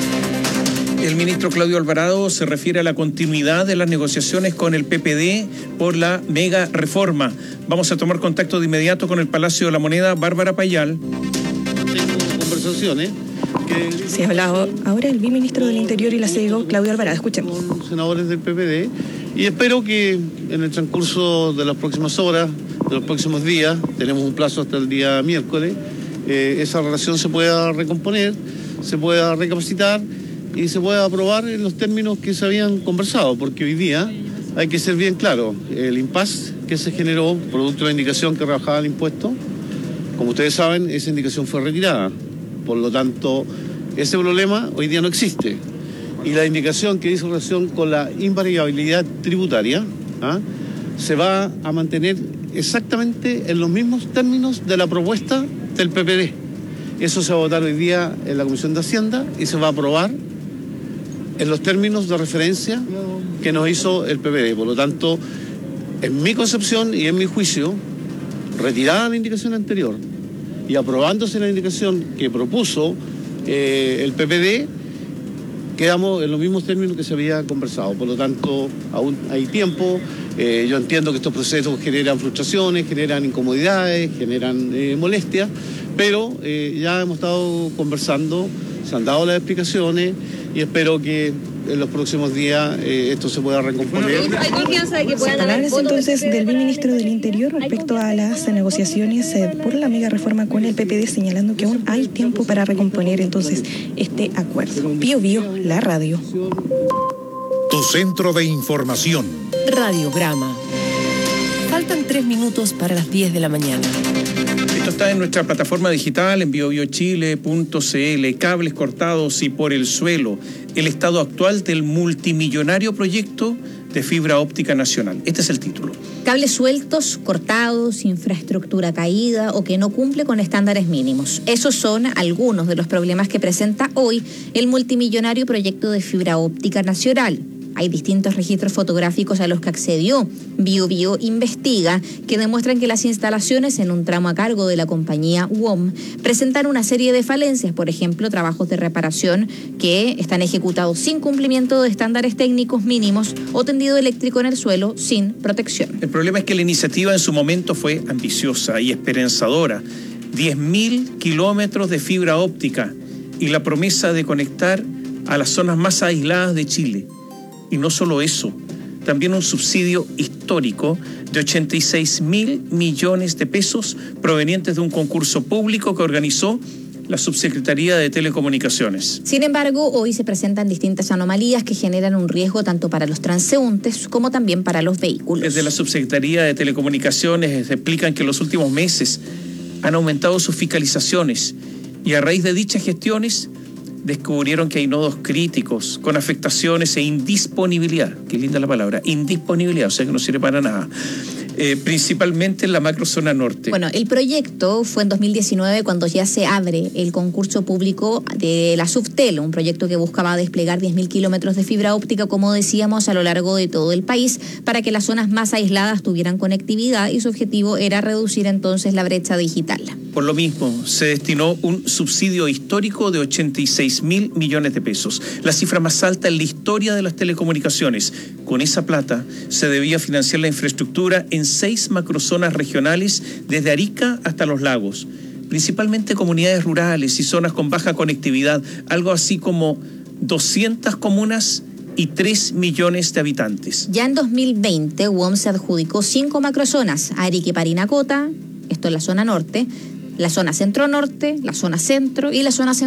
El ministro Claudio Alvarado se refiere a la continuidad de las negociaciones con el PPD por la mega reforma. Vamos a tomar contacto de inmediato con el Palacio de la Moneda. Bárbara Payal. Tengo conversaciones que... Se ha hablado ahora el viceministro del Interior y la CEGO, Claudio Alvarado. Escuchemos. Con senadores del PPD y espero que en el transcurso de las próximas horas, de los próximos días, tenemos un plazo hasta el día miércoles, esa relación se pueda recomponer, se pueda recapacitar y se pueda aprobar en los términos que se habían conversado, porque hoy día hay que ser bien claro, el impasse que se generó producto de la indicación que rebajaba el impuesto, como ustedes saben, esa indicación fue retirada, por lo tanto, ese problema hoy día no existe. Y la indicación que hizo relación con la invariabilidad tributaria se va a mantener exactamente en los mismos términos de la propuesta del PPD. Eso se va a votar hoy día en la Comisión de Hacienda y se va a aprobar en los términos de referencia que nos hizo el PPD. Por lo tanto, en mi concepción y en mi juicio, retirada la indicación anterior y aprobándose la indicación que propuso el PPD, quedamos en los mismos términos que se había conversado. Por lo tanto, aún hay tiempo. Yo entiendo que estos procesos generan frustraciones, generan incomodidades, generan molestias, pero ya hemos estado conversando, se han dado las explicaciones y espero que en los próximos días esto se pueda recomponer. ¿Hay confianza de que puedan palabras entonces del viceministro del Interior respecto a las negociaciones por la mega reforma con el PPD, señalando que aún hay tiempo para recomponer entonces este acuerdo? Bio Bio, la radio. Tu centro de información. Radiograma. Faltan 3 minutos para las 10 de la mañana. Esto está en nuestra plataforma digital en biobiochile.cl. Cables cortados y por el suelo. El estado actual del multimillonario proyecto de fibra óptica nacional. Este es el título. Cables sueltos, cortados, infraestructura caída o que no cumple con estándares mínimos. Esos son algunos de los problemas que presenta hoy el multimillonario proyecto de fibra óptica nacional. Hay distintos registros fotográficos a los que accedió Bio Bio Investiga que demuestran que las instalaciones en un tramo a cargo de la compañía WOM presentan una serie de falencias, por ejemplo, trabajos de reparación que están ejecutados sin cumplimiento de estándares técnicos mínimos o tendido eléctrico en el suelo sin protección. El problema es que la iniciativa en su momento fue ambiciosa y esperanzadora. 10.000 kilómetros de fibra óptica y la promesa de conectar a las zonas más aisladas de Chile. Y no solo eso, también un subsidio histórico de 86.000 millones de pesos provenientes de un concurso público que organizó la Subsecretaría de Telecomunicaciones. Sin embargo, hoy se presentan distintas anomalías que generan un riesgo tanto para los transeúntes como también para los vehículos. Desde la Subsecretaría de Telecomunicaciones explican que en los últimos meses han aumentado sus fiscalizaciones y a raíz de dichas gestiones descubrieron que hay nodos críticos con afectaciones e indisponibilidad. Qué linda la palabra, indisponibilidad, o sea que no sirve para nada. Principalmente en la macrozona norte. Bueno, el proyecto fue en 2019 cuando ya se abre el concurso público de la Subtel, un proyecto que buscaba desplegar 10.000 kilómetros de fibra óptica, como decíamos, a lo largo de todo el país, para que las zonas más aisladas tuvieran conectividad, y su objetivo era reducir entonces la brecha digital. Por lo mismo, se destinó un subsidio histórico de 86.000 millones de pesos, la cifra más alta en la historia de las telecomunicaciones. Con esa plata se debía financiar la infraestructura en 6 macrozonas regionales desde Arica hasta Los Lagos, principalmente comunidades rurales y zonas con baja conectividad, algo así como 200 comunas y 3 millones de habitantes. Ya en 2020, WOM se adjudicó 5 macrozonas, Arica y Parinacota, esto es la zona norte, la zona centro-norte, la zona centro y la zona centro